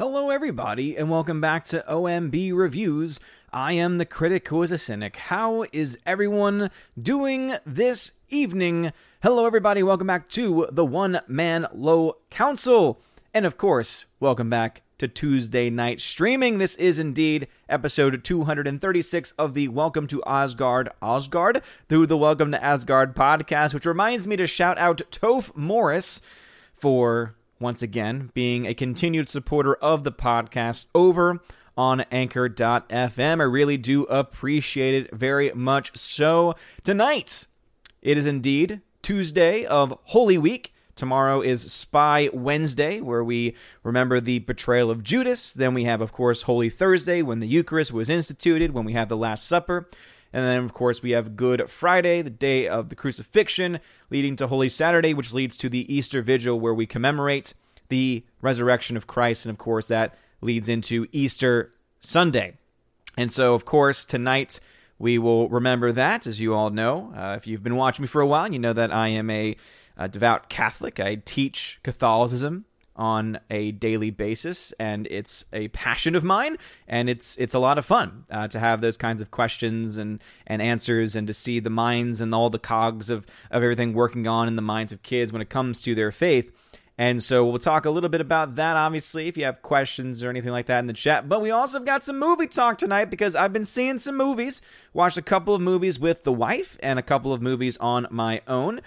Hello, everybody, and welcome back to OMB Reviews. I am the critic who is a cynic. How is everyone doing this evening? Hello, everybody. Welcome back to the One Man Low Council. And of course, welcome back to Tuesday night streaming. This is indeed episode 236 of the Welcome to Asgard through the Welcome to Asgard podcast, which reminds me to shout out Toph Morris for once again being a continued supporter of the podcast over on Anchor.fm. I really do appreciate it very much so. Tonight, it is indeed Tuesday of Holy Week. Tomorrow is Spy Wednesday, where we remember the betrayal of Judas. Then we have, of course, Holy Thursday, when the Eucharist was instituted, when we have the Last Supper. And then, of course, we have Good Friday, the day of the crucifixion, leading to Holy Saturday, which leads to the Easter Vigil, where we commemorate the resurrection of Christ. And, of course, that leads into Easter Sunday. And so, of course, tonight we will remember that, as you all know. If you've been watching me for a while, you know that I am a devout Catholic. I teach Catholicism on a daily basis, and it's a passion of mine, and it's a lot of fun to have those kinds of questions and answers, and to see the minds and all the cogs of everything working on in the minds of kids when it comes to their faith. And so we'll talk a little bit about that, obviously, if you have questions or anything like that in the chat. But we also have got some movie talk tonight, because I've been seeing some movies, watched a couple of movies with the wife, and a couple of movies on my own.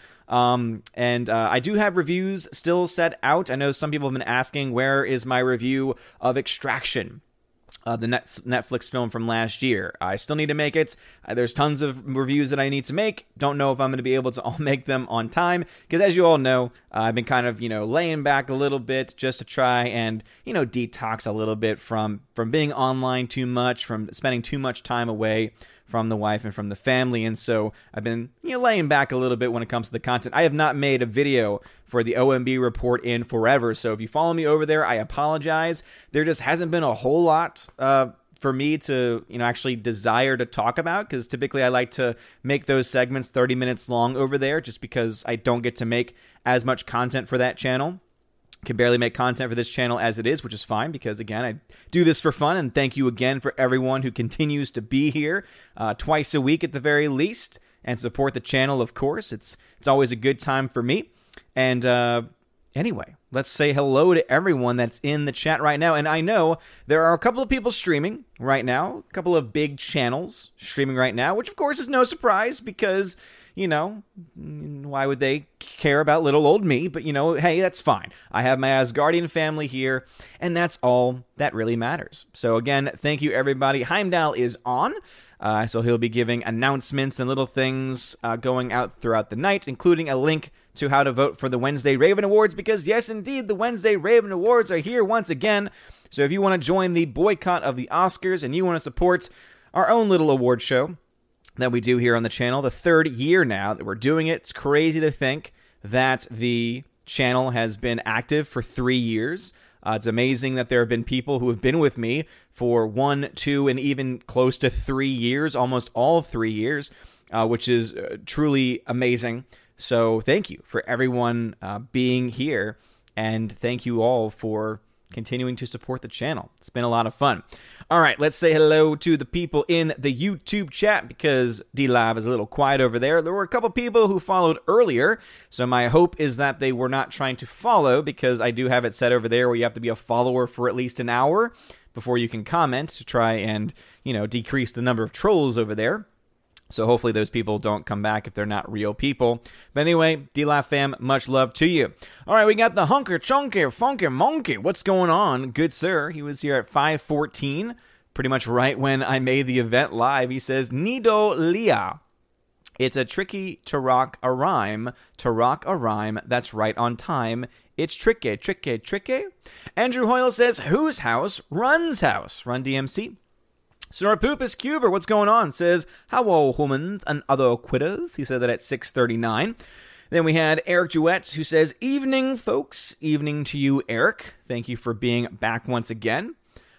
I do have reviews still set out. I know some people have been asking, where is my review of Extraction, the Netflix film from last year? I still need to make it. There's tons of reviews that I need to make. Don't know if I'm going to be able to all make them on time, because as you all know, I've been kind of, laying back a little bit just to try and, detox a little bit from being online too much, from spending too much time away from the wife and from the family. And so I've been laying back a little bit when it comes to the content. I have not made a video for the OMB report in forever, so if you follow me over there, I apologize. There just hasn't been a whole lot for me to actually desire to talk about, because typically I like to make those segments 30 minutes long over there, just because I don't get to make as much content for that channel. Can barely make content for this channel as it is, which is fine, because again, I do this for fun. And thank you again for everyone who continues to be here twice a week at the very least, and support the channel. Of course, it's always a good time for me. And anyway, let's say hello to everyone that's in the chat right now. And I know there are a couple of people streaming right now, a couple of big channels streaming right now, which of course is no surprise, because why would they care about little old me? But, hey, that's fine. I have my Asgardian family here, and that's all that really matters. So, again, thank you, everybody. Heimdall is on, so he'll be giving announcements and little things going out throughout the night, including a link to how to vote for the Wednesday Raven Awards, because, yes, indeed, the Wednesday Raven Awards are here once again. So if you want to join the boycott of the Oscars and you want to support our own little award show that we do here on the channel, the third year now that we're doing it. It's crazy to think that the channel has been active for 3 years. It's amazing that there have been people who have been with me for 1, 2, and even close to 3 years, almost all 3 years, which is truly amazing. So thank you for everyone being here, and thank you all for continuing to support the channel. It's been a lot of fun. All right, let's say hello to the people in the YouTube chat, because DLive is a little quiet over there. There were a couple people who followed earlier, so my hope is that they were not trying to follow, because I do have it set over there where you have to be a follower for at least an hour before you can comment, to try and, decrease the number of trolls over there. So hopefully those people don't come back if they're not real people. But anyway, DLive fam, much love to you. All right, we got the Hunker Chunker Funker Monkey. What's going on? Good sir. He was here at 5:14, pretty much right when I made the event live. He says, Nido Lia. It's a tricky to rock a rhyme. To rock a rhyme that's right on time. It's tricky, tricky, tricky. Andrew Hoyle says, whose house? Run's house. Run DMC. Snorapupus Cuber, what's going on? Says, hello, humans and other quitters. He said that at 6:39. Then we had Eric Jewett, who says, evening, folks. Evening to you, Eric. Thank you for being back once again.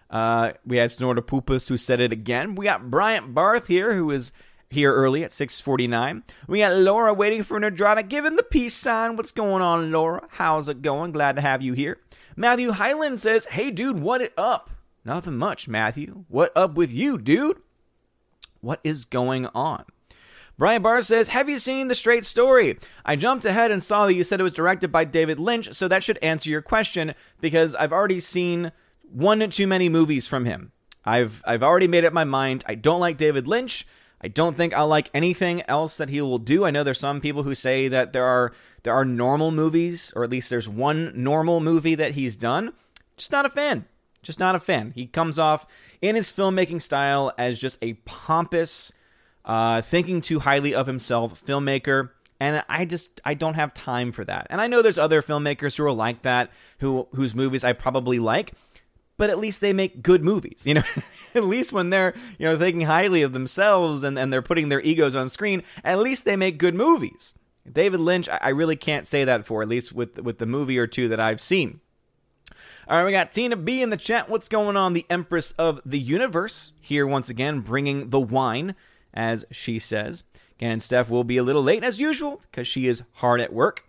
We had Snorapupus, who said it again. We got Bryant Barth here, who is here early at 6:49. We got Laura waiting for Nerdrana, giving the peace sign. What's going on, Laura? How's it going? Glad to have you here. Matthew Highland says, hey dude, what up? Nothing much, Matthew. What up with you, dude? What is going on? Brian Barr says, have you seen The Straight Story? I jumped ahead and saw that you said it was directed by David Lynch, so that should answer your question, because I've already seen one too many movies from him. I've already made up my mind. I don't like David Lynch. I don't think I'll like anything else that he will do. I know there's some people who say that there are normal movies, or at least there's one normal movie that he's done. Just not a fan. Just not a fan. He comes off in his filmmaking style as just a pompous, thinking too highly of himself filmmaker, and I don't have time for that. And I know there's other filmmakers who are like that, whose movies I probably like, but at least they make good movies, you know. At least when they're, you know, thinking highly of themselves and they're putting their egos on screen, at least they make good movies. David Lynch, I really can't say that for, at least with the movie or two that I've seen. All right, we got Tina B in the chat. What's going on? The Empress of the Universe here once again, bringing the wine, as she says. Again, Steph will be a little late as usual because she is hard at work.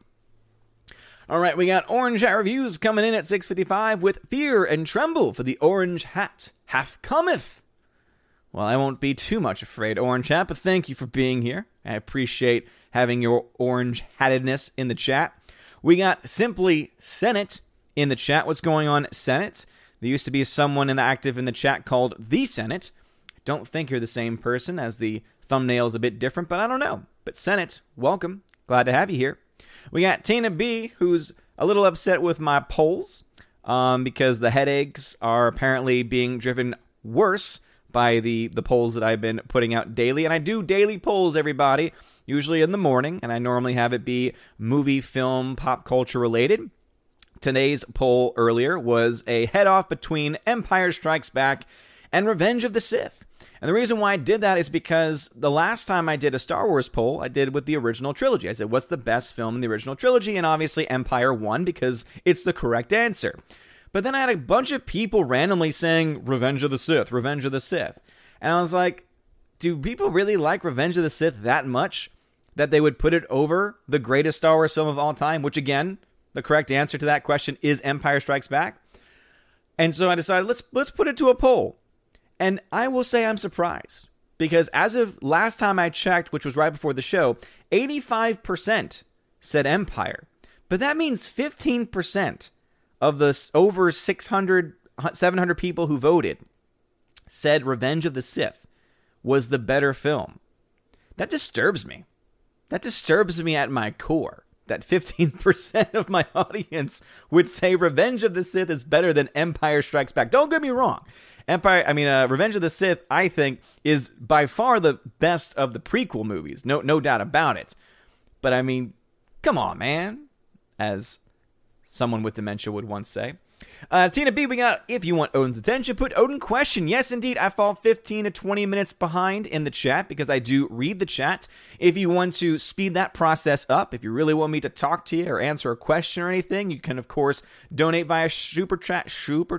All right, we got Orange Hat Reviews coming in at 6:55 with Fear and Tremble for the Orange Hat hath cometh. Well, I won't be too much afraid, Orange Hat, but thank you for being here. I appreciate having your orange-hattedness in the chat. We got Simply Senate in the chat. What's going on, Senate? There used to be someone active in the chat called The Senate. I don't think you're the same person, as the thumbnail is a bit different, but I don't know. But Senate, welcome. Glad to have you here. We got Tina B, who's a little upset with my polls because the headaches are apparently being driven worse by the polls that I've been putting out daily. And I do daily polls, everybody, usually in the morning, and I normally have it be movie, film, pop culture related. Today's poll earlier was a head-off between Empire Strikes Back and Revenge of the Sith. And the reason why I did that is because the last time I did a Star Wars poll, I did with the original trilogy. I said, what's the best film in the original trilogy? And obviously Empire won because it's the correct answer. But then I had a bunch of people randomly saying, Revenge of the Sith, Revenge of the Sith. And I was like, do people really like Revenge of the Sith that much that they would put it over the greatest Star Wars film of all time? Which again, the correct answer to that question is Empire Strikes Back. And so I decided, let's put it to a poll. And I will say I'm surprised, because as of last time I checked, which was right before the show, 85% said Empire. But that means 15% of the over 600, 700 people who voted said Revenge of the Sith was the better film. That disturbs me. That disturbs me at my core, that 15% of my audience would say Revenge of the Sith is better than Empire Strikes Back. Don't get me wrong. Revenge of the Sith, I think, is by far the best of the prequel movies. No doubt about it. But I mean, come on, man. As someone with dementia would once say. Tina B, we got, if you want Odin's attention, put Odin question. Yes, indeed, I fall 15 to 20 minutes behind in the chat because I do read the chat. If you want to speed that process up, if you really want me to talk to you or answer a question or anything, you can, of course, donate via Super Chat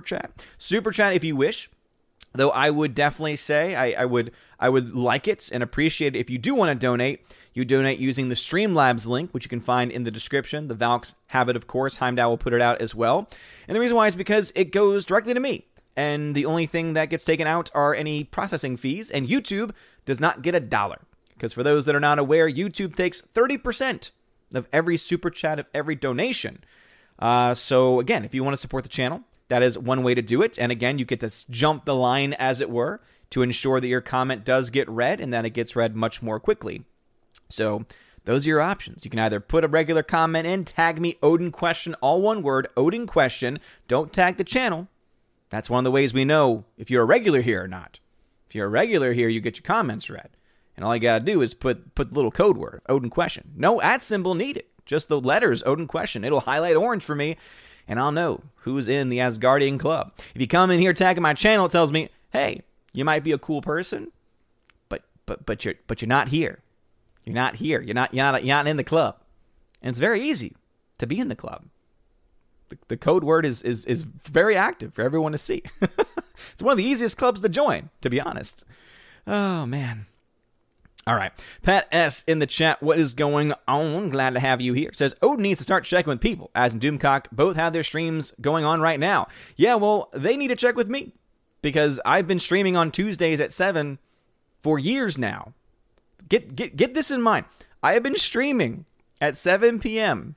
if you wish. Though I would definitely say I would like it and appreciate it if you do want to donate. You donate using the Streamlabs link, which you can find in the description. The Valks have it, of course. Heimdall will put it out as well. And the reason why is because it goes directly to me. And the only thing that gets taken out are any processing fees. And YouTube does not get $1. Because for those that are not aware, YouTube takes 30% of every super chat, of every donation. So again, if you want to support the channel, that is one way to do it. And again, you get to jump the line, as it were, to ensure that your comment does get read and that it gets read much more quickly. So those are your options. You can either put a regular comment in, tag me Odin question, all one word, Odin question. Don't tag the channel. That's one of the ways we know if you're a regular here or not. If you're a regular here, you get your comments read. And all you got to do is put the little code word, Odin question. No @ symbol needed. Just the letters, Odin question. It'll highlight orange for me, and I'll know who's in the Asgardian club. If you come in here tagging my channel, it tells me, hey, you might be a cool person, but you're not here. You're not here. You're not in the club. And it's very easy to be in the club. The code word is very active for everyone to see. It's one of the easiest clubs to join, to be honest. Oh, man. All right. Pat S. in the chat, what is going on? Glad to have you here. Says, Odin needs to start checking with people, as and Doomcock both have their streams going on right now. Yeah, well, they need to check with me, because I've been streaming on Tuesdays at 7 for years now. Get this in mind. I have been streaming at 7 p.m.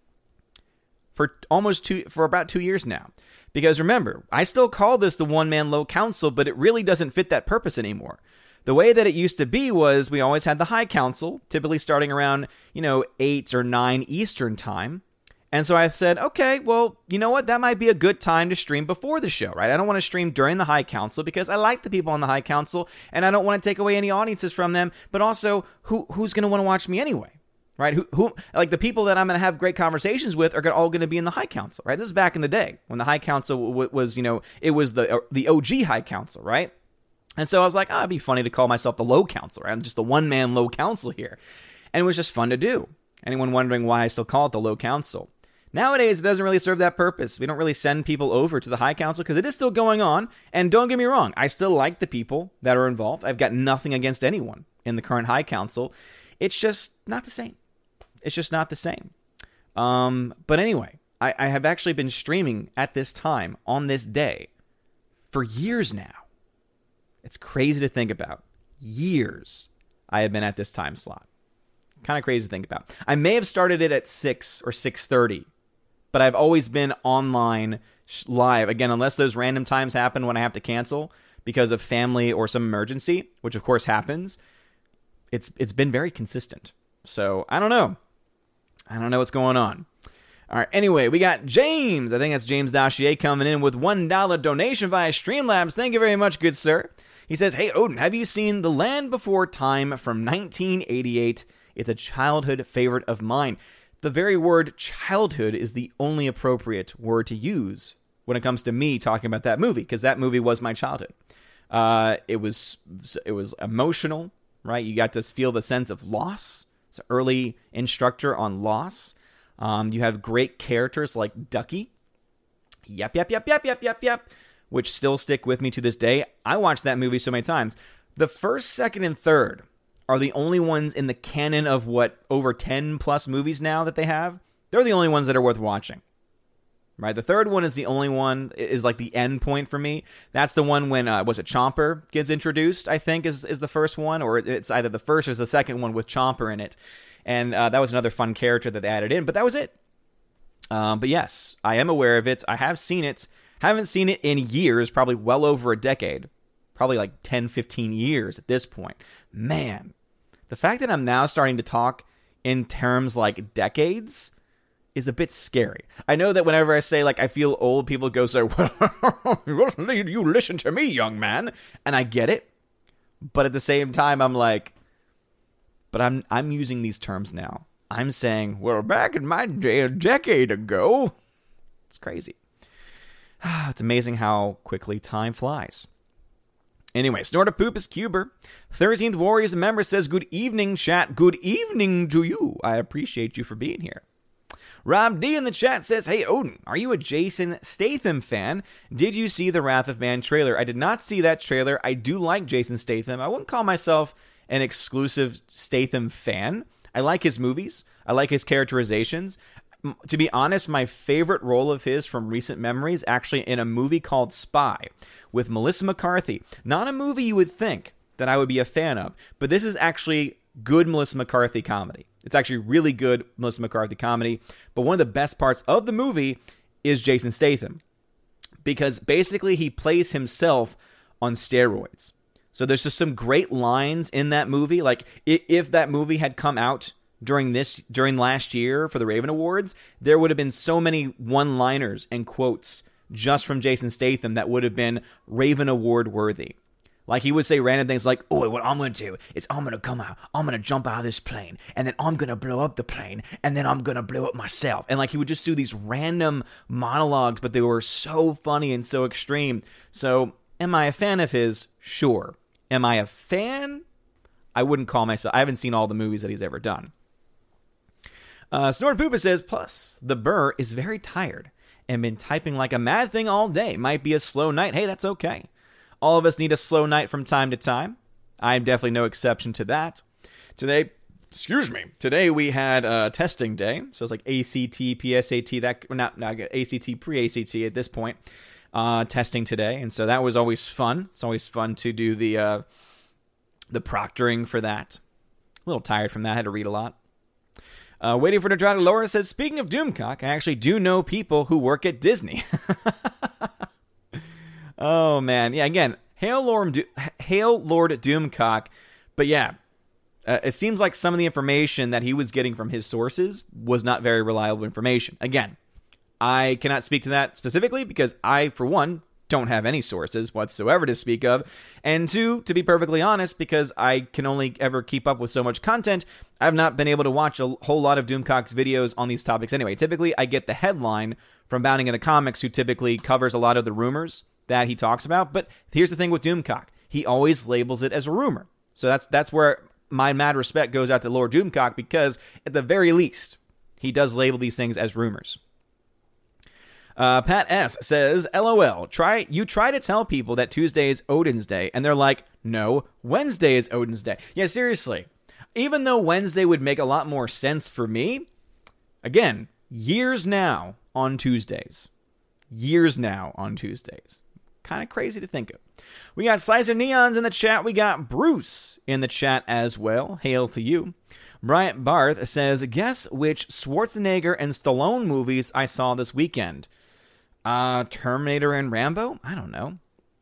for about 2 years now. Because remember, I still call this the one-man low council, but it really doesn't fit that purpose anymore. The way that it used to be was we always had the high council, typically starting around, 8 or 9 Eastern time. And so I said, okay, well, you know what? That might be a good time to stream before the show, right? I don't want to stream during the high council because I like the people on the high council and I don't want to take away any audiences from them. But also, who's going to want to watch me anyway? Right? Who like the people that I'm going to have great conversations with are all going to be in the high council, right? This is back in the day when the high council was, it was the OG high council, right? And so I was like, it'd be funny to call myself the low council, right? I'm just the one-man low council here. And it was just fun to do. Anyone wondering why I still call it the low council? Nowadays, it doesn't really serve that purpose. We don't really send people over to the high council because it is still going on. And don't get me wrong, I still like the people that are involved. I've got nothing against anyone in the current high council. It's just not the same. It's just not the same. But anyway, I have actually been streaming at this time on this day for years now. It's crazy to think about. Years I have been at this time slot. Kind of crazy to think about. I may have started it at 6 or 6:30, but I've always been online live. Again, unless those random times happen when I have to cancel because of family or some emergency, which of course happens, it's been very consistent. So I don't know. I don't know what's going on. All right, anyway, we got James. I think that's James Dachier coming in with $1 donation via Streamlabs. Thank you very much, good sir. He says, hey, Odin, have you seen The Land Before Time from 1988? It's a childhood favorite of mine. The very word childhood is the only appropriate word to use when it comes to me talking about that movie, because that movie was my childhood. It was emotional, right? You got to feel the sense of loss. It's an early instructor on loss. You have great characters like Ducky. Yep, which still stick with me to this day. I watched that movie so many times. The first, second, and third are the only ones in the canon of over 10 plus movies now that they have. They're the only ones that are worth watching. Right? The third one is the only one, is like the end point for me. That's the one when, Chomper gets introduced, I think, is the first one, or it's either the first or the second one with Chomper in it. And that was another fun character that they added in, but that was it. But yes, I am aware of it. I have seen it. Haven't seen it in years, probably well over a decade. Probably like 10, 15 years at this point. Man, the fact that I'm now starting to talk in terms like decades is a bit scary. I know that whenever I say, I feel old, people go, well, you listen to me, young man. And I get it. But at the same time, I'm like, but I'm using these terms now. I'm saying, well, back in my day, a decade ago. It's crazy. It's amazing how quickly time flies. Anyway, Snortapoopus Cuber, 13th Warriors member, says, good evening, chat. Good evening to you. I appreciate you for being here. Rob D in the chat says, hey, Odin, are you a Jason Statham fan? Did you see the Wrath of Man trailer? I did not see that trailer. I do like Jason Statham. I wouldn't call myself an exclusive Statham fan. I like his movies. I like his characterizations. To be honest, my favorite role of his from recent memories actually in a movie called Spy with Melissa McCarthy. Not a movie you would think that I would be a fan of, but this is actually good Melissa McCarthy comedy. It's actually really good Melissa McCarthy comedy, but one of the best parts of the movie is Jason Statham, because basically he plays himself on steroids. So there's just some great lines in that movie. Like if that movie had come out during last year for the Raven Awards, there would have been so many one-liners and quotes just from Jason Statham that would have been Raven Award worthy. Like, he would say random things like, oh, what I'm going to do is I'm going to come out, I'm going to jump out of this plane, and then I'm going to blow up the plane, and then I'm going to blow up myself. And, he would just do these random monologues, but they were so funny and so extreme. So, am I a fan of his? Sure. Am I a fan? I wouldn't call myself. I haven't seen all the movies that he's ever done. Snortpoopa says, plus, the Burr is very tired and been typing like a mad thing all day. Might be a slow night. Hey, that's okay. All of us need a slow night from time to time. I'm definitely no exception to that. Today we had testing day, so it's like ACT, PSAT, that not ACT, pre-ACT at this point, testing today, and so that was always fun. It's always fun to do the proctoring for that. A little tired from that, I had to read a lot. Waiting for Nadrada Laura says, speaking of Doomcock, I actually do know people who work at Disney. Oh, man. Yeah, again, hail Lord Doomcock. But yeah, it seems like some of the information that he was getting from his sources was not very reliable information. Again, I cannot speak to that specifically because I, for one, don't have any sources whatsoever to speak of. And two, to be perfectly honest, because I can only ever keep up with so much content, I've not been able to watch a whole lot of Doomcock's videos on these topics anyway. Typically, I get the headline from Bounding Into Comics, who typically covers a lot of the rumors that he talks about. But here's the thing with Doomcock. He always labels it as a rumor. So that's where my mad respect goes out to Lord Doomcock, because at the very least, he does label these things as rumors. Pat S. says, LOL, you try to tell people that Tuesday is Odin's Day, and they're like, no, Wednesday is Odin's Day. Yeah, seriously. Even though Wednesday would make a lot more sense for me, again, years now on Tuesdays. Kind of crazy to think of. We got Slicer Neons in the chat. We got Bruce in the chat as well. Hail to you. Bryant Barth says, guess which Schwarzenegger and Stallone movies I saw this weekend? Terminator and Rambo? I don't know.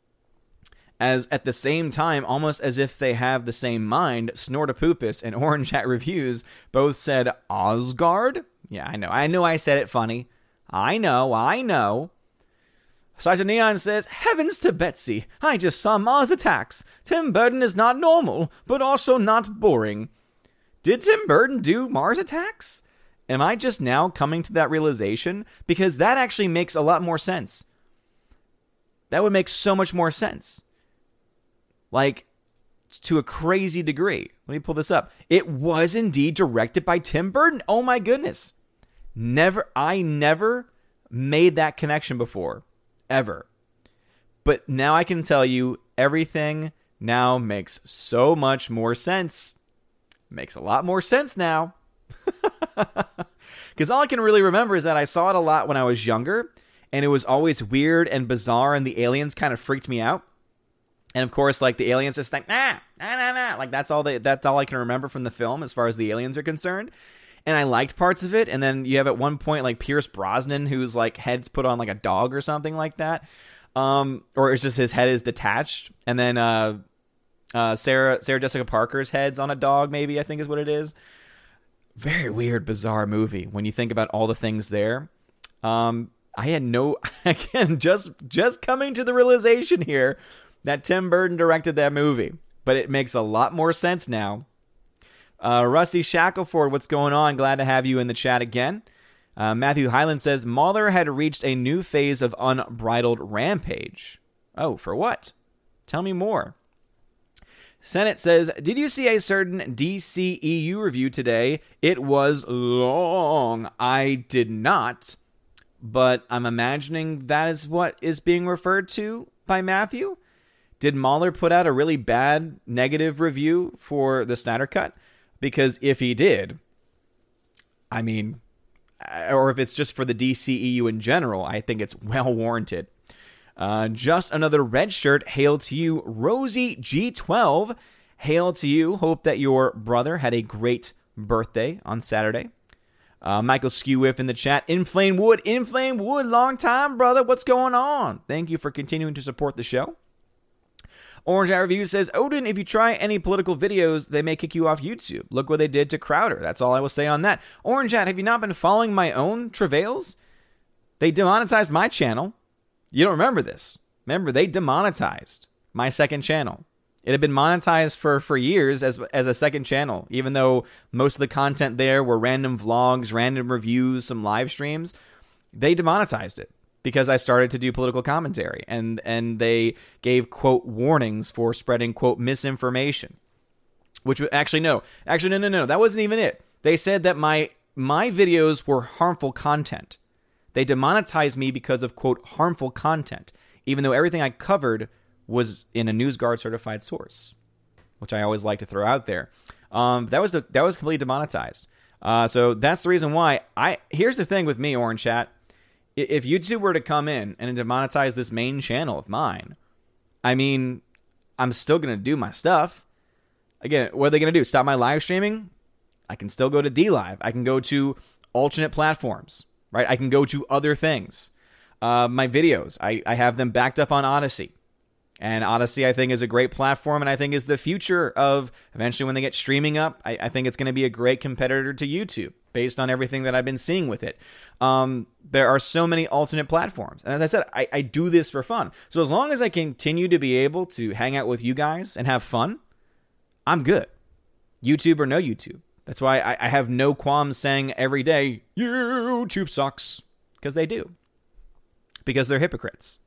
As at the same time, almost as if they have the same mind, Snortapoopus and Orange Hat Reviews both said Osgard? Yeah, I know I said it funny. I know. Sizer Neon says, heavens to Betsy, I just saw Mars Attacks. Tim Burton is not normal, but also not boring. Did Tim Burton do Mars Attacks? Am I just now coming to that realization? Because that actually makes a lot more sense. That would make so much more sense. Like, to a crazy degree. Let me pull this up. It was indeed directed by Tim Burton. Oh my goodness. I never made that connection before. Ever. But now I can tell you everything now makes so much more sense. Makes a lot more sense now. Because all I can really remember is that I saw it a lot when I was younger, and it was always weird and bizarre, and the aliens kind of freaked me out. And of course, like, the aliens just like, nah. Like, that's all I can remember from the film as far as the aliens are concerned. And I liked parts of it, and then you have at one point, like, Pierce Brosnan, whose, like, head's put on, like, a dog or something like that. Or it's just his head is detached. And then Sarah Jessica Parker's head's on a dog, maybe, I think is what it is. Very weird, bizarre movie when you think about all the things there. I had no... Again, just coming to the realization here that Tim Burton directed that movie. But it makes a lot more sense now. Rusty Shackleford, what's going on? Glad to have you in the chat again. Matthew Highland says, Mauler had reached a new phase of unbridled rampage. Oh, for what? Tell me more. Senate says, did you see a certain DCEU review today? It was long. I did not, but I'm imagining that is what is being referred to by Matthew. Did Mauler put out a really bad negative review for the Snyder Cut? Because if he did, I mean, or if it's just for the DCEU in general, I think it's well warranted. Just another red shirt. Hail to you, Rosie G12. Hail to you. Hope that your brother had a great birthday on Saturday. Michael Skewiff in the chat. Inflame Wood, long time, brother. What's going on? Thank you for continuing to support the show. Orange Eye Review says, Odin, if you try any political videos, they may kick you off YouTube. Look what they did to Crowder. That's all I will say on that. Orange Hat, have you not been following my own travails? They demonetized my channel. You don't remember this. Remember, they demonetized my second channel. It had been monetized for years as a second channel, even though most of the content there were random vlogs, random reviews, some live streams. They demonetized it because I started to do political commentary, and they gave, quote, warnings for spreading, quote, misinformation. Which, actually, no. That wasn't even it. They said that my videos were harmful content. They demonetized me because of, quote, harmful content, even though everything I covered was in a NewsGuard certified source, which I always like to throw out there. That was completely demonetized. So that's the reason why here's the thing with me, Orange Chat. If YouTube were to come in and demonetize this main channel of mine, I mean, I'm still going to do my stuff. Again, what are they going to do? Stop my live streaming? I can still go to DLive. I can go to alternate platforms, right? I can go to other things. My videos, I have them backed up on Odyssey. And Odyssey, I think, is a great platform, and I think is the future of eventually when they get streaming up. I think it's going to be a great competitor to YouTube based on everything that I've been seeing with it. There are so many alternate platforms. And as I said, I do this for fun. So as long as I continue to be able to hang out with you guys and have fun, I'm good. YouTube or no YouTube. That's why I have no qualms saying every day, YouTube sucks. Because they do. Because they're hypocrites.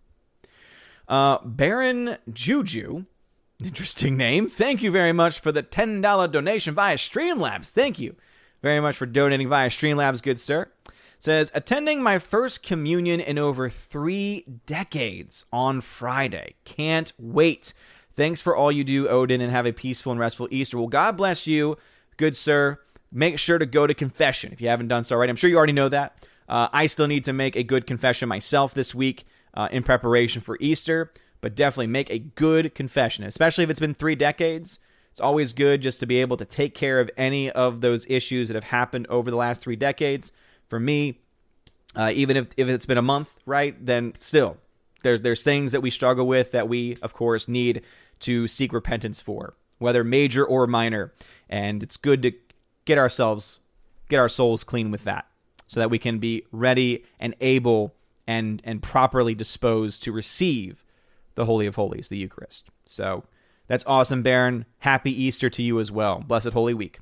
Baron Juju, interesting name. Thank you very much for the $10 donation via Streamlabs. Thank you very much for donating via Streamlabs, good sir. Says, attending my first communion in over 3 decades on Friday. Can't wait. Thanks for all you do, Odin, and have a peaceful and restful Easter. Well, God bless you, good sir. Make sure to go to confession if you haven't done so already. I'm sure you already know that. I still need to make a good confession myself this week. In preparation for Easter, but definitely make a good confession, especially if it's been 3 decades. It's always good just to be able to take care of any of those issues that have happened over the last 3 decades. For me, even if it's been a month, right, then still, there's things that we struggle with that we, of course, need to seek repentance for, whether major or minor. And it's good to get our souls clean with that so that we can be ready and able and properly disposed to receive the Holy of Holies, the Eucharist. So that's awesome, Baron. Happy Easter to you as well. Blessed Holy Week.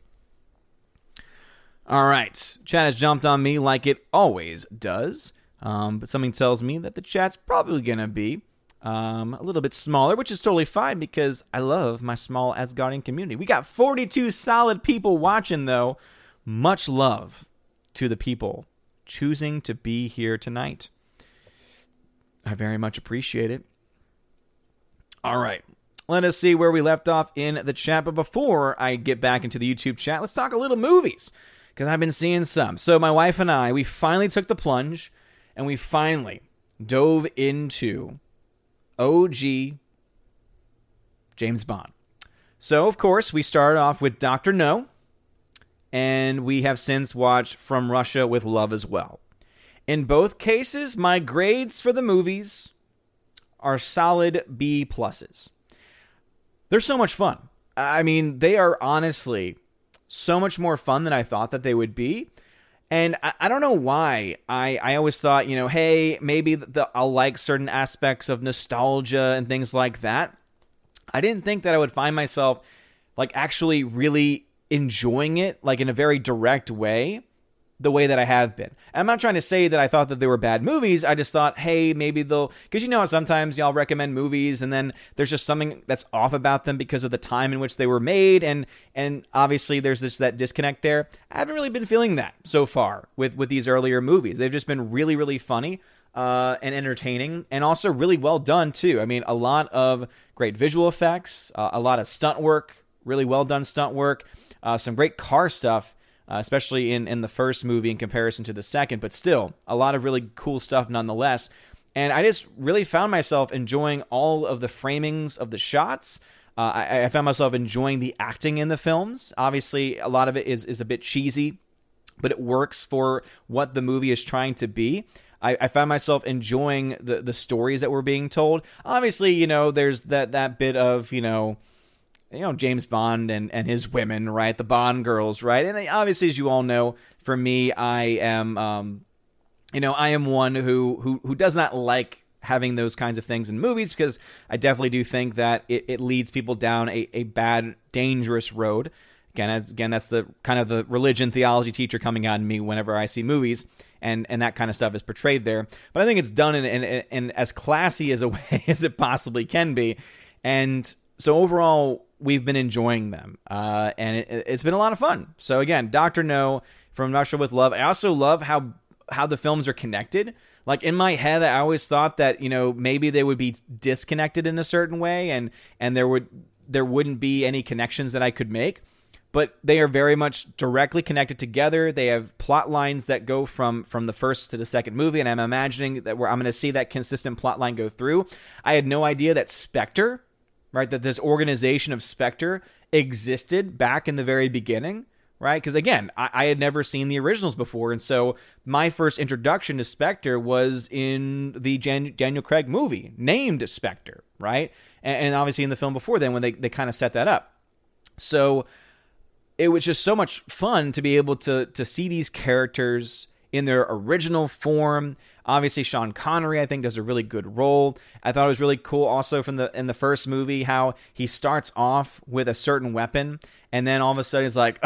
All right. Chat has jumped on me like it always does. But something tells me that the chat's probably going to be a little bit smaller, which is totally fine because I love my small Asgardian community. We got 42 solid people watching, though. Much love to the people choosing to be here tonight. I very much appreciate it. All right. Let us see where we left off in the chat. But before I get back into the YouTube chat, let's talk a little movies, because I've been seeing some. So my wife and I, we finally took the plunge, and we finally dove into OG James Bond. So, of course, we started off with Dr. No, and we have since watched From Russia with Love as well. In both cases, my grades for the movies are solid B pluses. They're so much fun. I mean, they are honestly so much more fun than I thought that they would be. And I don't know why. I always thought, hey, maybe I'll like certain aspects of nostalgia and things like that. I didn't think that I would find myself like actually really enjoying it like in a very direct way, the way that I have been. I'm not trying to say that I thought that they were bad movies. I just thought, hey, maybe they'll... Because sometimes y'all recommend movies and then there's just something that's off about them because of the time in which they were made. And obviously there's that disconnect there. I haven't really been feeling that so far with these earlier movies. They've just been really, really funny and entertaining and also really well done too. I mean, a lot of great visual effects, a lot of stunt work, really well done stunt work, some great car stuff. Especially in the first movie in comparison to the second, but still, a lot of really cool stuff nonetheless. And I just really found myself enjoying all of the framings of the shots. I found myself enjoying the acting in the films. Obviously, a lot of it is a bit cheesy, but it works for what the movie is trying to be. I found myself enjoying the stories that were being told. Obviously, there's that bit of, James Bond and his women, right? The Bond girls, right? And obviously, as you all know, for me, I am, I am one who does not like having those kinds of things in movies because I definitely do think that it leads people down a bad, dangerous road. Again, that's the kind of the religion theology teacher coming out in me whenever I see movies. And that kind of stuff is portrayed there. But I think it's done in as classy as a way as it possibly can be. And so overall, we've been enjoying them, and it's been a lot of fun. So again, Dr. No, From Russia with Love. I also love how the films are connected. Like in my head, I always thought that maybe they would be disconnected in a certain way, and there wouldn't be any connections that I could make. but they are very much directly connected together. They have plot lines that go from the first to the second movie, and I'm imagining that I'm going to see that consistent plot line go through. I had no idea that Spectre, right, that this organization of Spectre existed back in the very beginning, right? Because again, I had never seen the originals before, and so my first introduction to Spectre was in the Daniel Craig movie named Spectre, right? And obviously in the film before then when they kind of set that up. So it was just so much fun to be able to see these characters in their original form. Obviously, Sean Connery, I think, does a really good role. I thought it was really cool also in the first movie how he starts off with a certain weapon, and then all of a sudden he's like,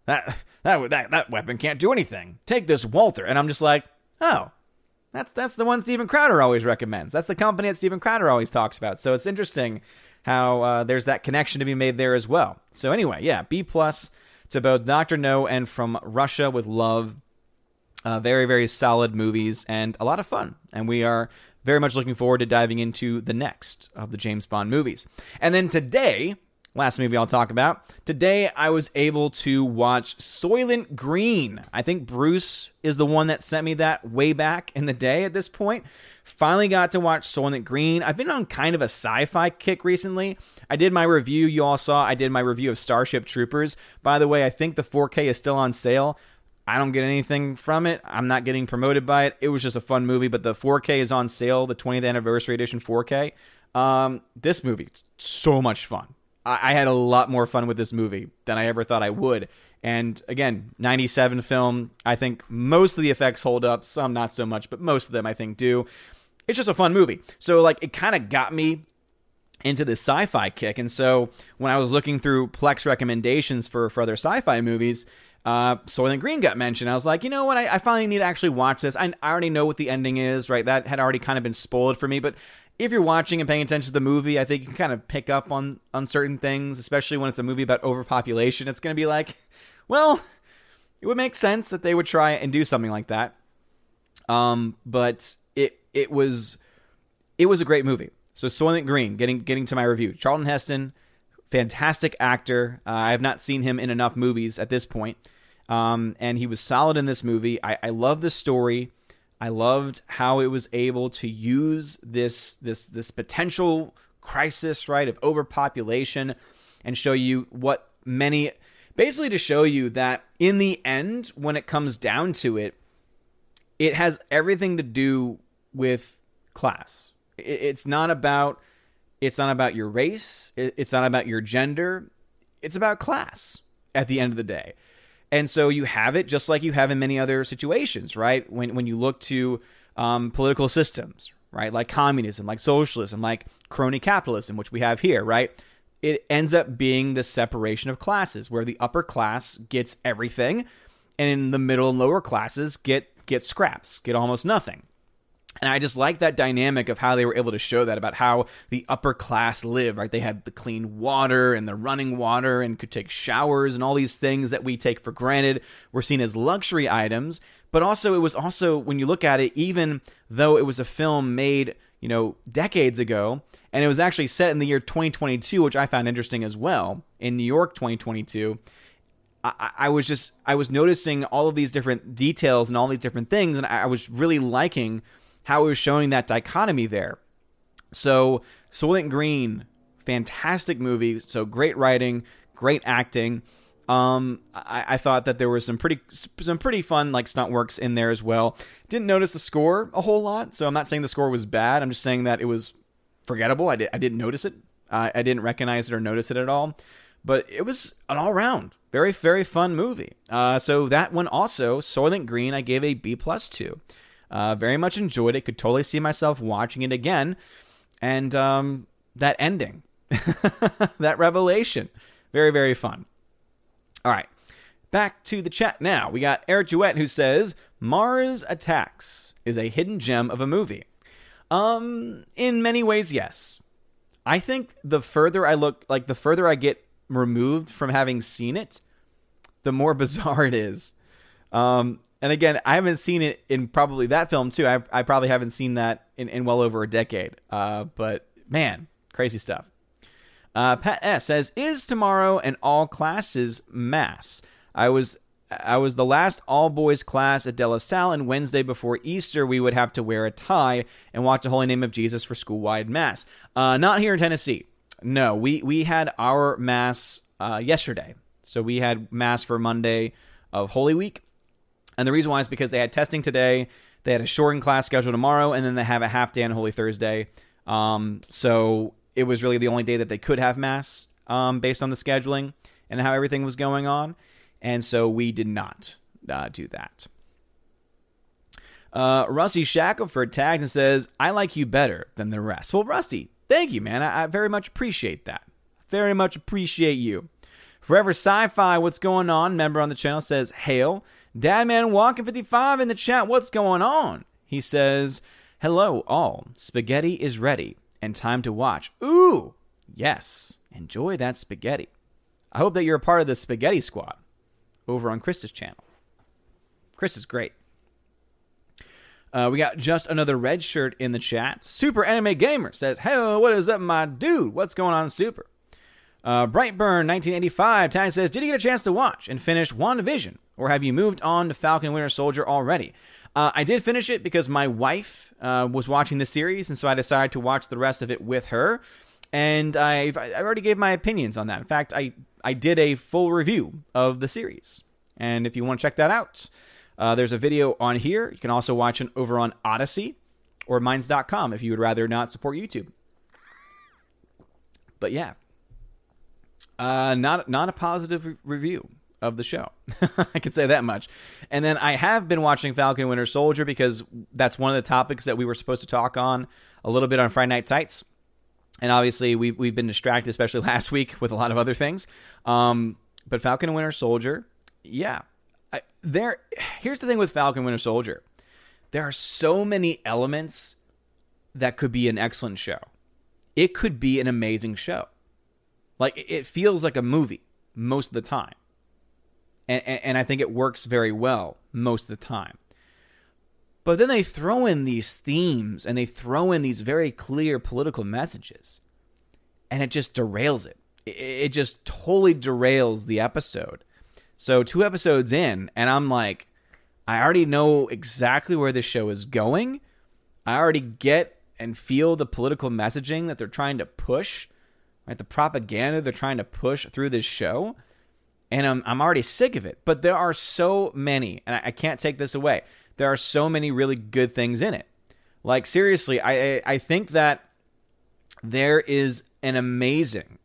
that weapon can't do anything. Take this Walther. And I'm just like, oh, that's the one Steven Crowder always recommends. That's the company that Steven Crowder always talks about. So it's interesting how there's that connection to be made there as well. So anyway, yeah, B+ to both Dr. No and From Russia with Love. Very, very solid movies and a lot of fun. And we are very much looking forward to diving into the next of the James Bond movies. And then today, last movie I'll talk about, today I was able to watch Soylent Green. I think Bruce is the one that sent me that way back in the day at this point. Finally got to watch Soylent Green. I've been on kind of a sci-fi kick recently. I did my review. You all saw I did my review of Starship Troopers. By the way, I think the 4K is still on sale. I don't get anything from it. I'm not getting promoted by it. It was just a fun movie, but the 4K is on sale, the 20th anniversary edition 4K. This movie, so much fun. I had a lot more fun with this movie than I ever thought I would. And again, 97 film. I think most of the effects hold up. Some not so much, but most of them I think do. It's just a fun movie. So like it kind of got me into the sci-fi kick. And so when I was looking through Plex recommendations for other sci-fi movies, Soylent Green got mentioned. I was like, you know what? I finally need to actually watch this. I already know what the ending is, right? That had already kind of been spoiled for me. But if you're watching and paying attention to the movie, I think you can kind of pick up on certain things, especially when it's a movie about overpopulation. It's going to be like, well, it would make sense that they would try and do something like that. But it was a great movie. So Soylent Green, getting to my review. Charlton Heston, fantastic actor. I have not seen him in enough movies at this point. And he was solid in this movie. I love the story. I loved how it was able to use this potential crisis, right, of overpopulation and show you basically to show you that in the end, when it comes down to it, it has everything to do with class. It's not about your race. It's not about your gender. It's about class at the end of the day. And so you have it just like you have in many other situations, right? When you look to political systems, right? Like communism, like socialism, like crony capitalism, which we have here, right? It ends up being this separation of classes where the upper class gets everything and the middle and lower classes get scraps, get almost nothing. And I just like that dynamic of how they were able to show that about how the upper class lived, right? They had the clean water and the running water and could take showers and all these things that we take for granted were seen as luxury items. But also, it was also, when you look at it, even though it was a film made, decades ago, and it was actually set in the year 2022, which I found interesting as well, in New York 2022, I was noticing all of these different details and all these different things, and I was really liking how it was showing that dichotomy there. So Soylent Green, fantastic movie. So great writing, great acting. I thought that there was some pretty fun like stunt works in there as well. Didn't notice the score a whole lot, so I'm not saying the score was bad. I'm just saying that it was forgettable. I didn't notice it. I didn't recognize it or notice it at all. But it was an all-around very, very fun movie. So that one also, Soylent Green, I gave a B+ to. Very much enjoyed it. Could totally see myself watching it again. And that ending, that revelation, very, very fun. All right, back to the chat now. We got Eric Duet who says, Mars Attacks is a hidden gem of a movie. In many ways, yes. I think the further I get removed from having seen it, the more bizarre it is. And again, I haven't seen it in probably that film too. I probably haven't seen that in well over a decade. But man, crazy stuff. Pat S says, is tomorrow an all classes mass? I was the last all-boys class at De La Salle, and Wednesday before Easter, we would have to wear a tie and watch the Holy Name of Jesus for school-wide mass. Not here in Tennessee. No, we had our mass yesterday. So we had mass for Monday of Holy Week. And the reason why is because they had testing today, they had a shortened class schedule tomorrow, and then they have a half day on Holy Thursday. So it was really the only day that they could have mass based on the scheduling and how everything was going on. And so we did not do that. Rusty Shackelford tagged and says, I like you better than the rest. Well, Rusty, thank you, man. I very much appreciate that. Very much appreciate you. Forever Sci-Fi, what's going on? Member on the channel says, hail. Dadman Walking 55 in the chat, what's going on? He says, hello all. Spaghetti is ready and time to watch. Ooh, yes. Enjoy that spaghetti. I hope that you're a part of the spaghetti squad over on Krista's channel. Krista's great. We got just another red shirt in the chat. Super Anime Gamer says, hey, what is up, my dude? What's going on, Super? Brightburn 1985 tag says, did you get a chance to watch and finish WandaVision, or have you moved on to Falcon Winter Soldier already? I did finish it because my wife was watching the series, and so I decided to watch the rest of it with her. And I already gave my opinions on that. In fact, I did a full review of the series. And if you want to check that out, there's a video on here. You can also watch it over on Odyssey or Minds.com if you would rather not support YouTube. But yeah, not a positive review of the show. I can say that much. And then I have been watching Falcon Winter Soldier because that's one of the topics that we were supposed to talk on a little bit on Friday Night Tights. And obviously, we've been distracted, especially last week, with a lot of other things. But Falcon and Winter Soldier, yeah. Here's the thing with Falcon and Winter Soldier. There are so many elements that could be an excellent show. It could be an amazing show. Like, it feels like a movie most of the time. And I think it works very well most of the time. But then they throw in these themes and they throw in these very clear political messages. And it just derails it. It just totally derails the episode. So 2 episodes in, and I'm like, I already know exactly where this show is going. I already get and feel the political messaging that they're trying to push, right? The propaganda they're trying to push through this show. And I'm already sick of it. But there are so many, and I can't take this away. There are so many really good things in it. Like, seriously, I think that there is an amazing...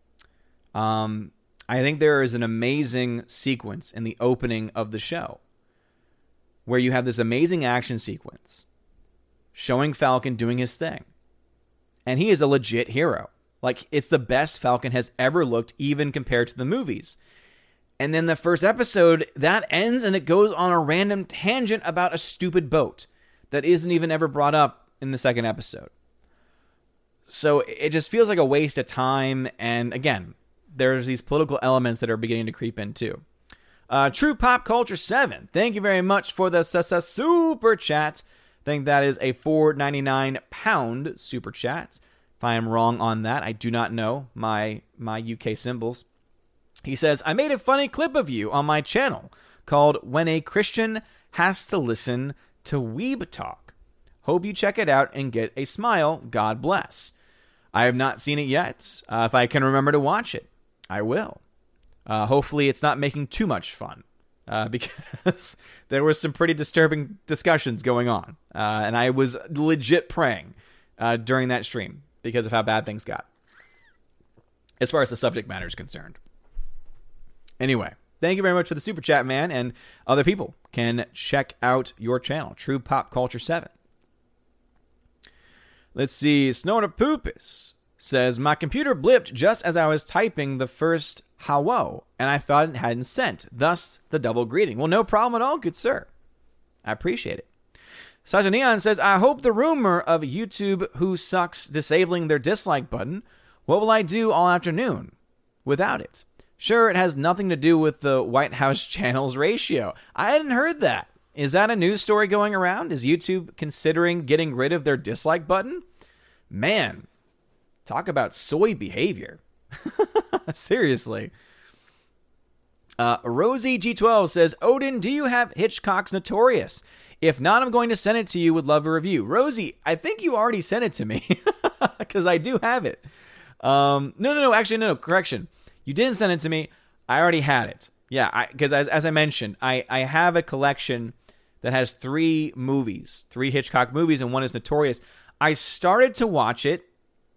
I think there is an amazing sequence in the opening of the show where you have this amazing action sequence showing Falcon doing his thing. And he is a legit hero. Like, it's the best Falcon has ever looked, even compared to the movies. And then the first episode, that ends and it goes on a random tangent about a stupid boat that isn't even ever brought up in the second episode. So it just feels like a waste of time. And again, there's these political elements that are beginning to creep in too. True Pop Culture 7, thank you very much for the super chat. I think that is a £4.99 super chat. If I am wrong on that, I do not know my UK symbols. He says, I made a funny clip of you on my channel called When a Christian Has to Listen to Weeb Talk. Hope you check it out and get a smile. God bless. I have not seen it yet. If I can remember to watch it, I will. Hopefully it's not making too much fun because there was some pretty disturbing discussions going on. And I was legit praying during that stream because of how bad things got, as far as the subject matter is concerned. Anyway, thank you very much for the super chat, man, and other people can check out your channel, True Pop Culture 7. Let's see, Snowna Poopus says, my computer blipped just as I was typing the first hello, and I thought it hadn't sent, thus the double greeting. Well, no problem at all, good sir. I appreciate it. Sasha Neon says, I hope the rumor of YouTube who sucks disabling their dislike button, what will I do all afternoon without it? Sure, it has nothing to do with the White House channels ratio. I hadn't heard that. Is that a news story going around? Is YouTube considering getting rid of their dislike button? Man, talk about soy behavior. Seriously. Rosie G12 says, Odin, do you have Hitchcock's Notorious? If not, I'm going to send it to you. Would love a review. Rosie, I think you already sent it to me because I do have it. No. Actually, no. Correction. You didn't send it to me. I already had it. Yeah, because as I mentioned, I have a collection that has 3 movies, 3 Hitchcock movies, and one is Notorious. I started to watch it,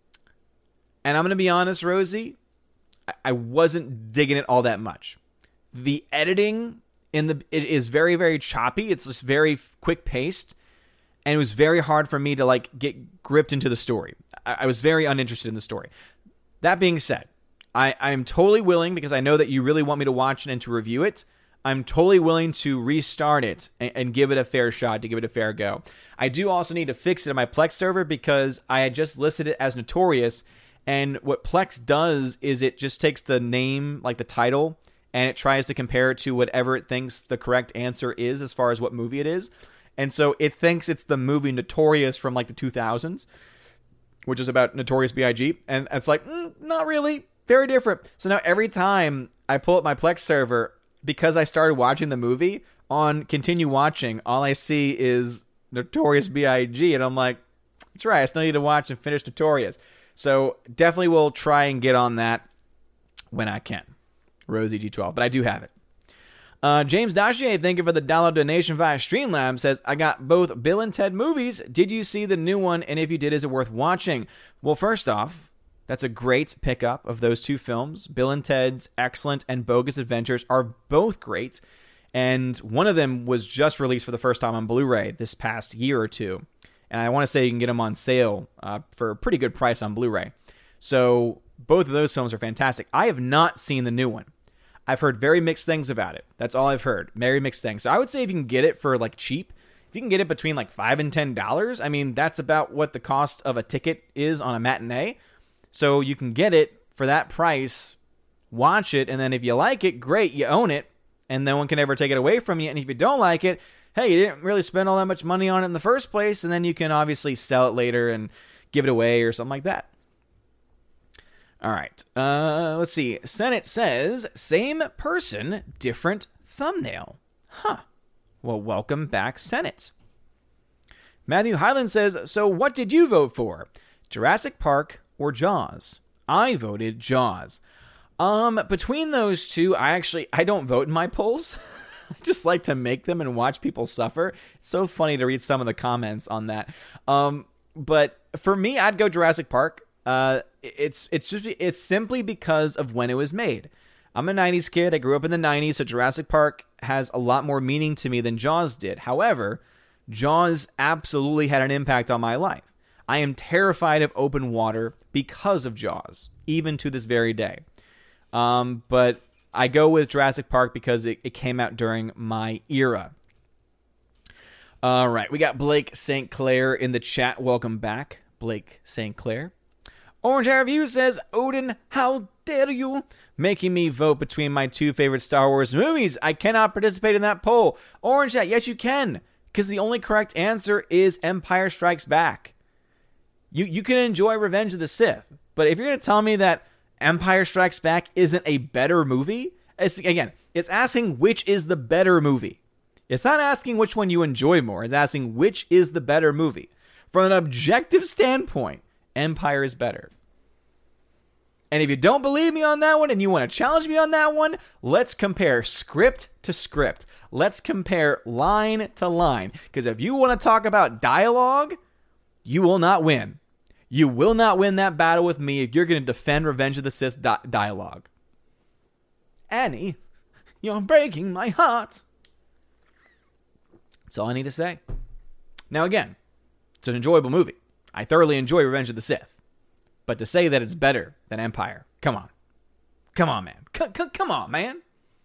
and I'm going to be honest, Rosie, I wasn't digging it all that much. The editing it is very, very choppy. It's just very quick paced, and it was very hard for me to like get gripped into the story. I was very uninterested in the story. That being said, I am totally willing, because I know that you really want me to watch it and to review it. I'm totally willing to restart it and give it a fair shot, to give it a fair go. I do also need to fix it in my Plex server because I had just listed it as Notorious, and what Plex does is it just takes the name, like the title, and it tries to compare it to whatever it thinks the correct answer is as far as what movie it is. And so it thinks it's the movie Notorious from like the 2000s, which is about Notorious B.I.G. And it's like, not really. Very different. So now every time I pull up my Plex server, because I started watching the movie, on continue watching, all I see is Notorious B.I.G. And I'm like, that's right, I still need to watch and finish Notorious. So definitely will try and get on that when I can. Rosie G12, but I do have it. James Dachier, thank you for the dollar donation via Streamlabs, says, I got both Bill and Ted movies. Did you see the new one? And if you did, is it worth watching? Well, first off, that's a great pickup of those 2 films. Bill and Ted's Excellent and Bogus Adventures are both great. And one of them was just released for the first time on Blu-ray this past year or 2. And I want to say you can get them on sale for a pretty good price on Blu-ray. So both of those films are fantastic. I have not seen the new one. I've heard very mixed things about it. That's all I've heard. Very mixed things. So I would say if you can get it for like cheap, if you can get it between like $5 and $10, I mean, that's about what the cost of a ticket is on a matinee. So you can get it for that price, watch it, and then if you like it, great, you own it, and no one can ever take it away from you. And if you don't like it, hey, you didn't really spend all that much money on it in the first place, and then you can obviously sell it later and give it away or something like that. All right, let's see. Senate says, same person, different thumbnail. Huh. Well, welcome back, Senate. Matthew Highland says, so what did you vote for? Jurassic Park or Jaws? I voted Jaws. Between those two, I don't vote in my polls. I just like to make them and watch people suffer. It's so funny to read some of the comments on that. But for me, I'd go Jurassic Park. It's simply because of when it was made. I'm a 90s kid. I grew up in the 90s, so Jurassic Park has a lot more meaning to me than Jaws did. However, Jaws absolutely had an impact on my life. I am terrified of open water because of Jaws, even to this very day. But I go with Jurassic Park because it came out during my era. All right, we got Blake St. Clair in the chat. Welcome back, Blake St. Clair. Orange Hair Review says, Odin, how dare you? Making me vote between my 2 favorite Star Wars movies. I cannot participate in that poll. Orange Hat, yes you can, because the only correct answer is Empire Strikes Back. You can enjoy Revenge of the Sith, but if you're going to tell me that Empire Strikes Back isn't a better movie, it's asking which is the better movie. It's not asking which one you enjoy more. It's asking which is the better movie. From an objective standpoint, Empire is better. And if you don't believe me on that one and you want to challenge me on that one, let's compare script to script. Let's compare line to line. Because if you want to talk about dialogue, you will not win. You will not win that battle with me if you're going to defend Revenge of the Sith dialogue. Annie, you're breaking my heart. That's all I need to say. Now again, it's an enjoyable movie. I thoroughly enjoy Revenge of the Sith. But to say that it's better than Empire, come on. Come on, man. Come on, man.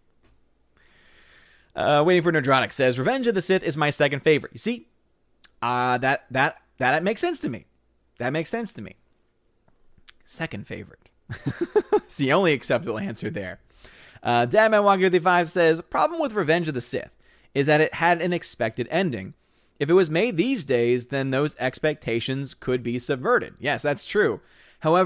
Waiting for Nerdrotic says, Revenge of the Sith is my second favorite. You see? That makes sense to me. That makes sense to me. Second favorite. It's the only acceptable answer there. Dadman155 says, problem with Revenge of the Sith is that it had an expected ending. If it was made these days, then those expectations could be subverted. Yes, that's true. However,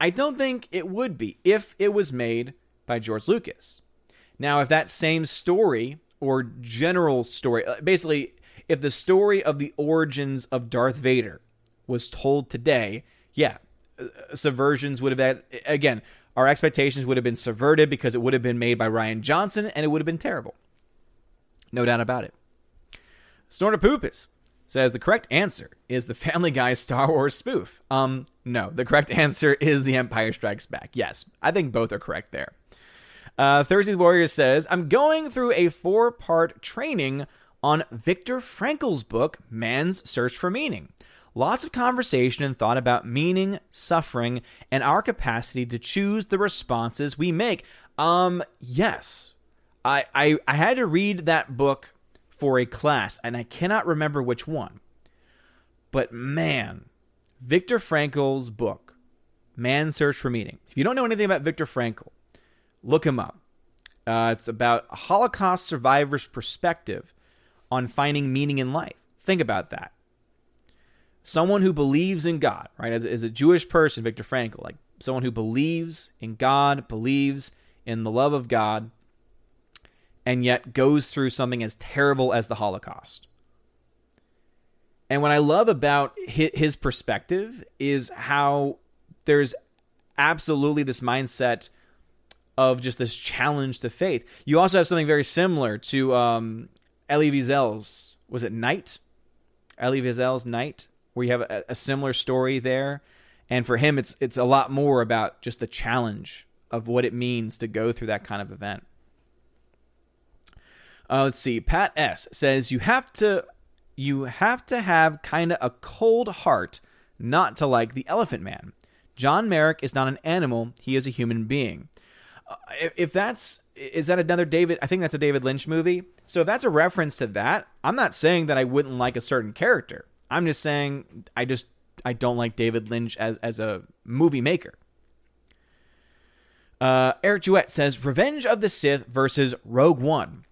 I don't think it would be if it was made by George Lucas. Now, if that same story or general story, basically, if the story of the origins of Darth Vader was told today, yeah, subversions would have had, again, our expectations would have been subverted because it would have been made by Rian Johnson and it would have been terrible. No doubt about it. Snortapoopus says the correct answer is the Family Guy Star Wars spoof. No, the correct answer is The Empire Strikes Back. Yes, I think both are correct there. Thursday Warrior says, I'm going through a 4-part training on Viktor Frankl's book, Man's Search for Meaning. Lots of conversation and thought about meaning, suffering, and our capacity to choose the responses we make. Yes. I had to read that book for a class, and I cannot remember which one. But man, Viktor Frankl's book, Man's Search for Meaning. If you don't know anything about Viktor Frankl, look him up. It's about a Holocaust survivor's perspective on finding meaning in life. Think about that. Someone who believes in God, right? As a Jewish person, Viktor Frankl, like someone who believes in God, believes in the love of God, and yet goes through something as terrible as the Holocaust. And what I love about his perspective is how there's absolutely this mindset of just this challenge to faith. You also have something very similar to Elie Wiesel's, was it Night? Elie Wiesel's Night, where you have a similar story there. And for him, it's a lot more about just the challenge of what it means to go through that kind of event. Let's see. Pat S. says, you have to have kind of a cold heart not to like The Elephant Man. John Merrick is not an animal. He is a human being. Is that another David? I think that's a David Lynch movie. So if that's a reference to that, I'm not saying that I wouldn't like a certain character. I'm just saying I don't like David Lynch as a movie maker. Eric Jewett says, Revenge of the Sith versus Rogue One.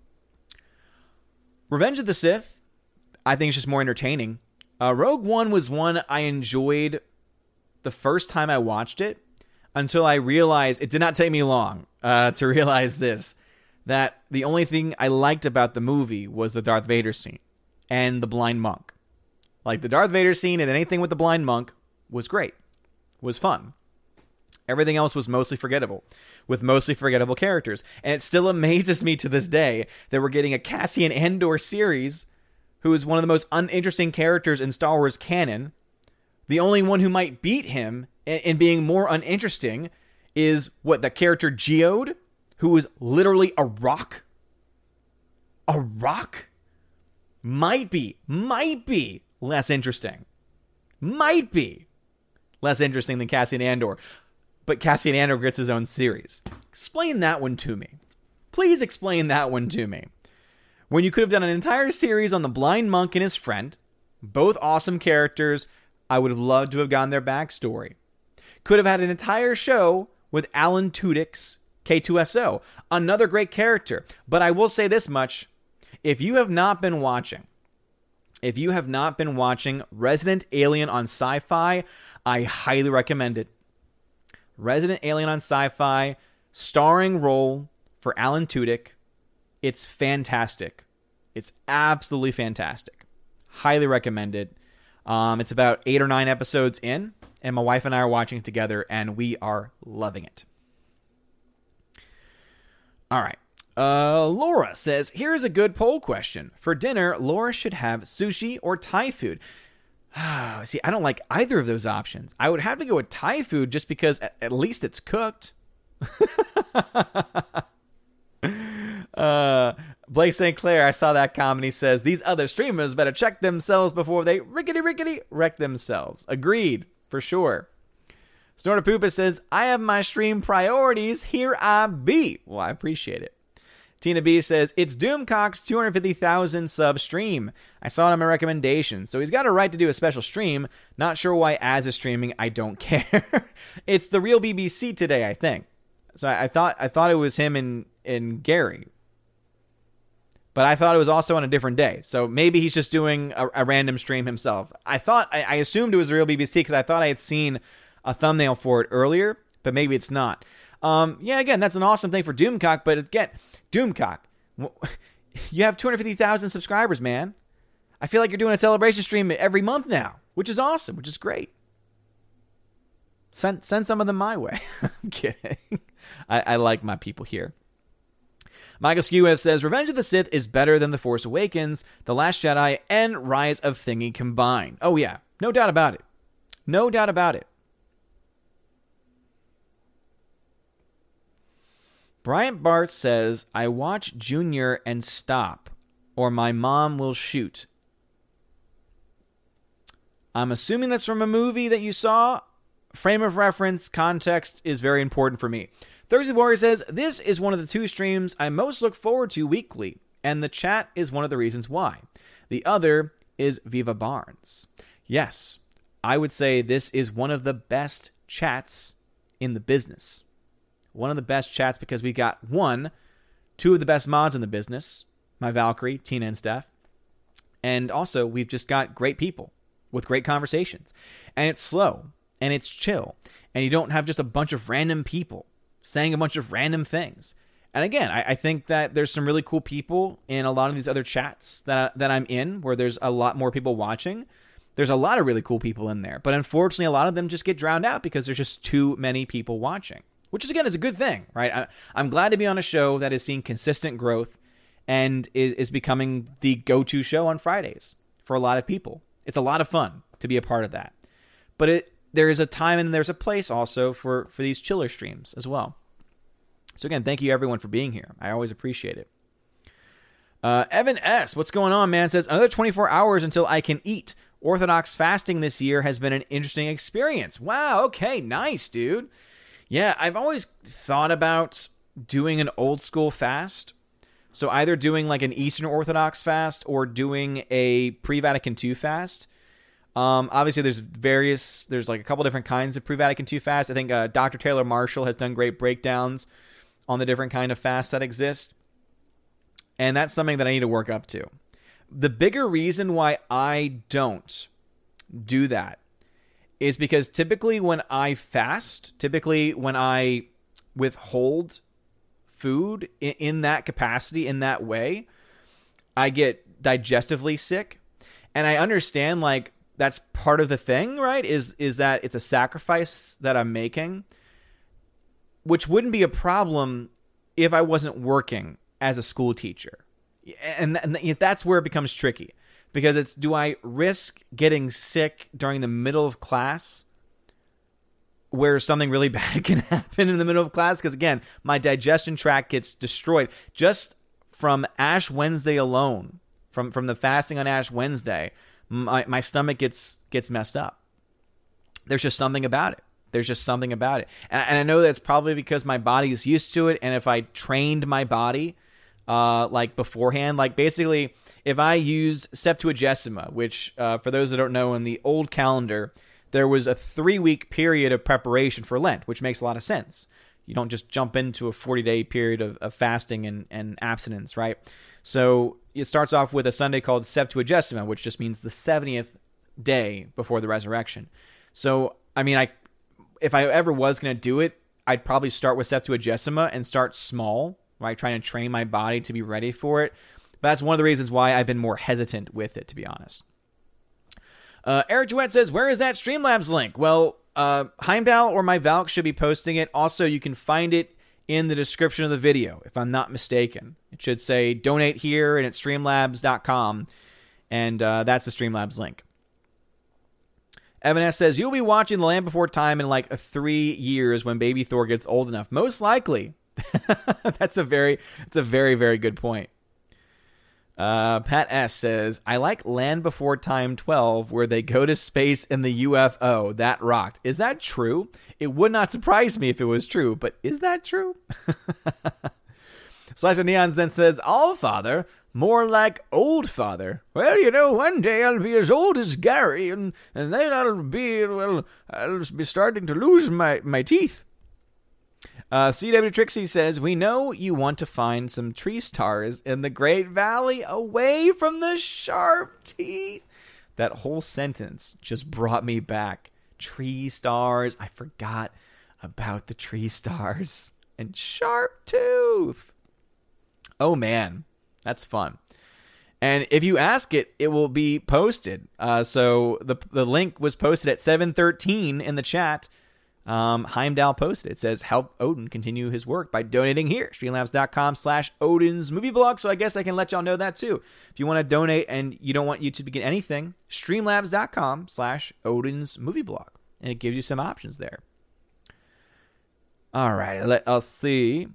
Revenge of the Sith, I think it's just more entertaining. Rogue One was one I enjoyed the first time I watched it, until I realized, it did not take me long to realize this, that the only thing I liked about the movie was the Darth Vader scene and the blind monk. Like, the Darth Vader scene and anything with the blind monk was great, was fun. Everything else was mostly forgettable, with mostly forgettable characters. And it still amazes me to this day that we're getting a Cassian Andor series, who is one of the most uninteresting characters in Star Wars canon. The only one who might beat him in being more uninteresting is, the character Geode, who was literally a rock? A rock? Might be less interesting. Might be less interesting than Cassian Andor. But Cassian Andor gets his own series. Explain that one to me. Please explain that one to me. When you could have done an entire series on the blind monk and his friend, both awesome characters, I would have loved to have gotten their backstory. Could have had an entire show with Alan Tudyk's K2SO, another great character. But I will say this much. If you have not been watching Resident Alien on Sci-Fi, I highly recommend it. Resident Alien on Sci-Fi, starring role for Alan Tudyk. It's fantastic. It's absolutely fantastic. Highly recommend it. It's about 8 or 9 episodes in, and my wife and I are watching it together, and we are loving it. All right. Laura says, here's a good poll question. For dinner, Laura should have sushi or Thai food. See, I don't like either of those options. I would have to go with Thai food just because at least it's cooked. Blake St. Clair, I saw that comment. He says, these other streamers better check themselves before they rickety wreck themselves. Agreed, for sure. Snortapoopa says, I have my stream priorities. Here I be. Well, I appreciate it. Tina B says, it's Doomcock's 250,000 sub stream. I saw it on my recommendation, so he's got a right to do a special stream. Not sure why Az is streaming. I don't care. It's the real BBC today, I think. So I thought it was him and Gary. But I thought it was also on a different day. So maybe he's just doing a random stream himself. I assumed it was the real BBC because I thought I had seen a thumbnail for it earlier, but maybe it's not. Yeah, again, that's an awesome thing for Doomcock, but again, Doomcock, you have 250,000 subscribers, man. I feel like you're doing a celebration stream every month now, which is awesome, which is great. Send some of them my way. I'm kidding. I like my people here. Michael Skew says, Revenge of the Sith is better than The Force Awakens, The Last Jedi, and Rise of Thingy combined. Oh, yeah. No doubt about it. No doubt about it. Bryant Barth says, I watch Junior and stop, or my mom will shoot. I'm assuming that's from a movie that you saw. Frame of reference, context is very important for me. Thursday Warrior says, this is one of the 2 streams I most look forward to weekly, and the chat is one of the reasons why. The other is Viva Barnes. Yes, I would say this is one of the best chats in the business. One of the best chats because we got 2 of the best mods in the business, my Valkyrie, Tina, and Steph. And also, we've just got great people with great conversations. And it's slow, and it's chill, and you don't have just a bunch of random people saying a bunch of random things. And again, I think that there's some really cool people in a lot of these other chats that I'm in, where there's a lot more people watching. There's a lot of really cool people in there. But unfortunately, a lot of them just get drowned out because there's just too many people watching. Which, again, is a good thing, right? I'm glad to be on a show that is seeing consistent growth and is becoming the go-to show on Fridays for a lot of people. It's a lot of fun to be a part of that. But there is a time and there's a place also for these chiller streams as well. So again, thank you everyone for being here. I always appreciate it. Evan S., what's going on, man? Says, another 24 hours until I can eat. Orthodox fasting this year has been an interesting experience. Wow, okay, nice, dude. Yeah, I've always thought about doing an old school fast. So either doing like an Eastern Orthodox fast or doing a pre-Vatican II fast. Obviously, there's like a couple different kinds of pre-Vatican II fast. I think Dr. Taylor Marshall has done great breakdowns on the different kind of fasts that exist. And that's something that I need to work up to. The bigger reason why I don't do that is because typically when I fast, when I withhold food in that capacity, in that way, I get digestively sick. And I understand, like, that's part of the thing, right? Is that it's a sacrifice that I'm making, which wouldn't be a problem if I wasn't working as a school teacher. And that's where it becomes tricky, because it's, do I risk getting sick during the middle of class where something really bad can happen in the middle of class? Because again, my digestion tract gets destroyed just from Ash Wednesday alone, from the fasting on Ash Wednesday. My stomach gets messed up. There's just something about it. And I know that's probably because my body is used to it. And if I trained my body like beforehand, like basically if I use Septuagesima, which for those that don't know, in the old calendar, there was a 3-week period of preparation for Lent, which makes a lot of sense. You don't just jump into a 40-day period of fasting and abstinence, right? So it starts off with a Sunday called Septuagesima, which just means the 70th day before the resurrection. So, I mean, if I ever was going to do it, I'd probably start with Septuagesima and start small, right? Trying to train my body to be ready for it. But that's one of the reasons why I've been more hesitant with it, to be honest. Eric Duet says, where is that Streamlabs link? Well, Heimdall or my Valk should be posting it. Also, you can find it in the description of the video, if I'm not mistaken. It should say donate here, and it's streamlabs.com, and that's the Streamlabs link. Evan S. says, you'll be watching The Land Before Time in like 3 years when baby Thor gets old enough. Most likely. It's a very, very good point. Pat S. says, I like Land Before Time 12, where they go to space in the UFO. That rocked. Is that true? It would not surprise me if it was true, but is that true? Slicer Neons then says, All Father, more like Old Father. Well, you know, one day I'll be as old as Gary, and then I'll be starting to lose my teeth. CW Trixie says, we know you want to find some tree stars in the Great Valley away from the sharp teeth. That whole sentence just brought me back. tree stars. I forgot about the tree stars. And Sharptooth. Oh, man. That's fun. And if you ask it, it will be posted. So the link was posted at 7:13 in the chat. Heimdall posted. It says, help Odin continue his work by donating here. Streamlabs.com/Odin's movie blog. So I guess I can let y'all know that too. If you want to donate and you don't want YouTube to get anything, streamlabs.com/Odin's movie blog. And it gives you some options there. All right, let us see.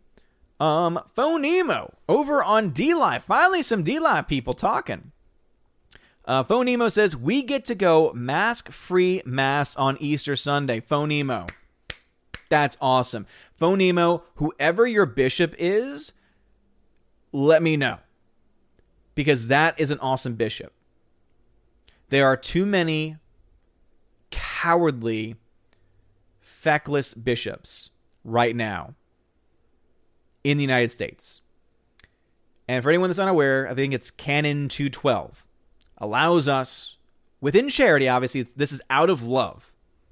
Phonemo over on DLive. Finally, some DLive people talking. Phonemo says, we get to go mask-free mass on Easter Sunday. Phonemo. That's awesome. Phonemo, whoever your bishop is, let me know. Because that is an awesome bishop. There are too many cowardly, feckless bishops right now in the United States. And for anyone that's unaware, I think it's Canon 212. Allows us, within charity, obviously, this is out of love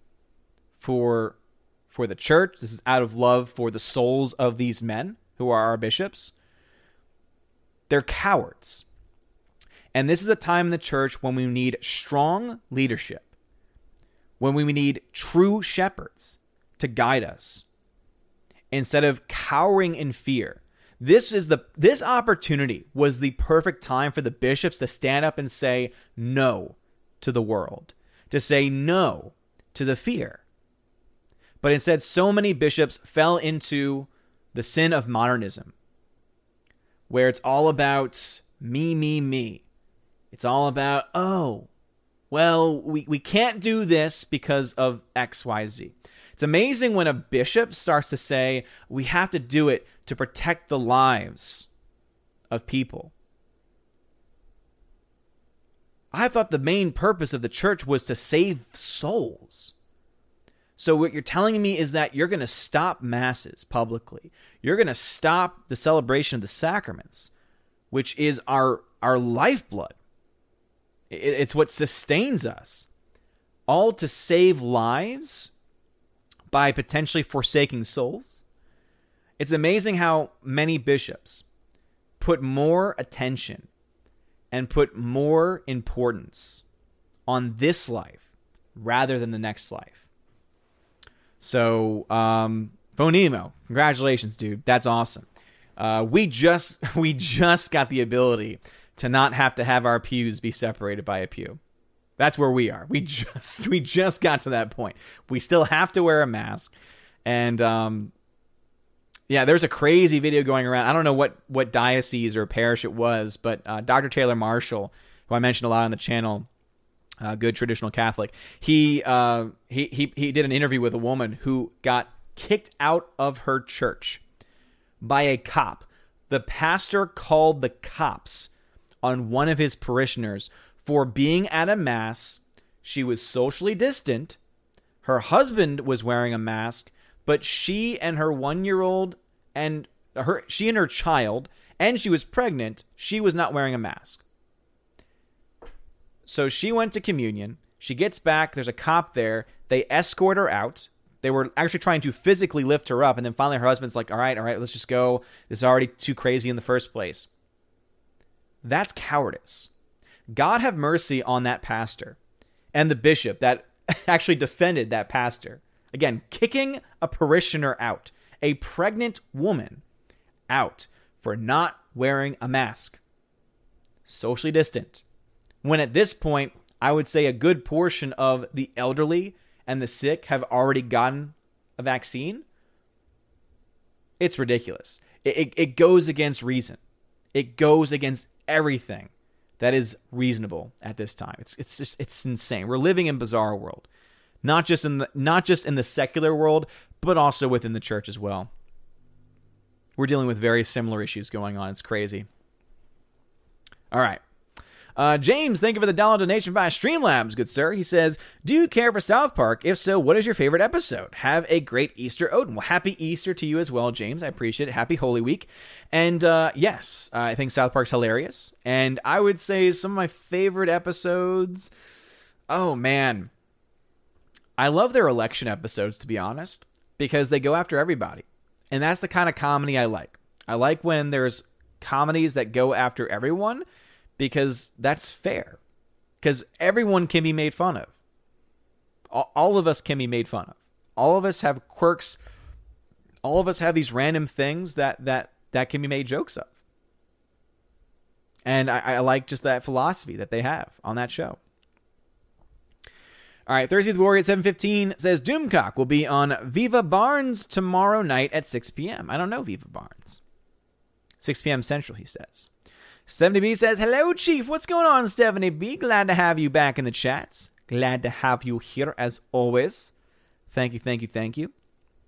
for the church. This is out of love for the souls of these men who are our bishops. They're cowards. And this is a time in the church when we need strong leadership, when we need true shepherds to guide us, instead of cowering in fear. This opportunity was the perfect time for the bishops to stand up and say no to the world, to say no to the fear. But instead, so many bishops fell into the sin of modernism, where it's all about me, me, me. It's all about, oh, well, we can't do this because of X, Y, Z. It's amazing when a bishop starts to say, we have to do it to protect the lives of people. I thought the main purpose of the church was to save souls. So what you're telling me is that you're going to stop masses publicly. You're going to stop the celebration of the sacraments, which is our lifeblood. It's what sustains us. All to save lives by potentially forsaking souls. It's amazing how many bishops put more attention and put more importance on this life rather than the next life. So, Phonemo, congratulations, dude. That's awesome. We just got the ability to not have to have our pews be separated by a pew. That's where we are. We just got to that point. We still have to wear a mask. And yeah, there's a crazy video going around. I don't know what diocese or parish it was, but Dr. Taylor Marshall, who I mentioned a lot on the channel, good traditional Catholic, he did an interview with a woman who got kicked out of her church by a cop. The pastor called the cops on one of his parishioners for being at a mass. She was socially distant. Her husband was wearing a mask, but she and her 1-year-old and she and her child, and she was pregnant, she was not wearing a mask. So she went to communion. She gets back. There's a cop there. They escort her out. They were actually trying to physically lift her up. And then finally her husband's like, all right, let's just go. This is already too crazy in the first place. That's cowardice. God have mercy on that pastor and the bishop that actually defended that pastor. Again, kicking a parishioner out, a pregnant woman out for not wearing a mask. Socially distant. When at this point, I would say a good portion of the elderly and the sick have already gotten a vaccine. It's ridiculous. It goes against reason. It goes against everything that is reasonable at this time. It's insane. We're living in a bizarre world. Not just in the secular world, but also within the church as well. We're dealing with very similar issues going on. It's crazy. All right. James, thank you for the dollar donation via Streamlabs, good sir. He says, do you care for South Park? If so, what is your favorite episode? Have a great Easter, Odin. Well, happy Easter to you as well, James. I appreciate it. Happy Holy Week. And yes, I think South Park's hilarious. And I would say some of my favorite episodes, oh man, I love their election episodes, to be honest, because they go after everybody. And that's the kind of comedy I like. I like when there's comedies that go after everyone, because that's fair. Because everyone can be made fun of. All of us can be made fun of. All of us have quirks. All of us have these random things that can be made jokes of. And I like just that philosophy that they have on that show. All right, Thursday the Warrior at 7:15 says Doomcock will be on Viva Barnes tomorrow night at 6 p.m. I don't know Viva Barnes. 6 p.m. Central, he says. 70B says, hello, Chief. What's going on, 70B? Glad to have you back in the chats. Glad to have you here, as always. Thank you, thank you, thank you.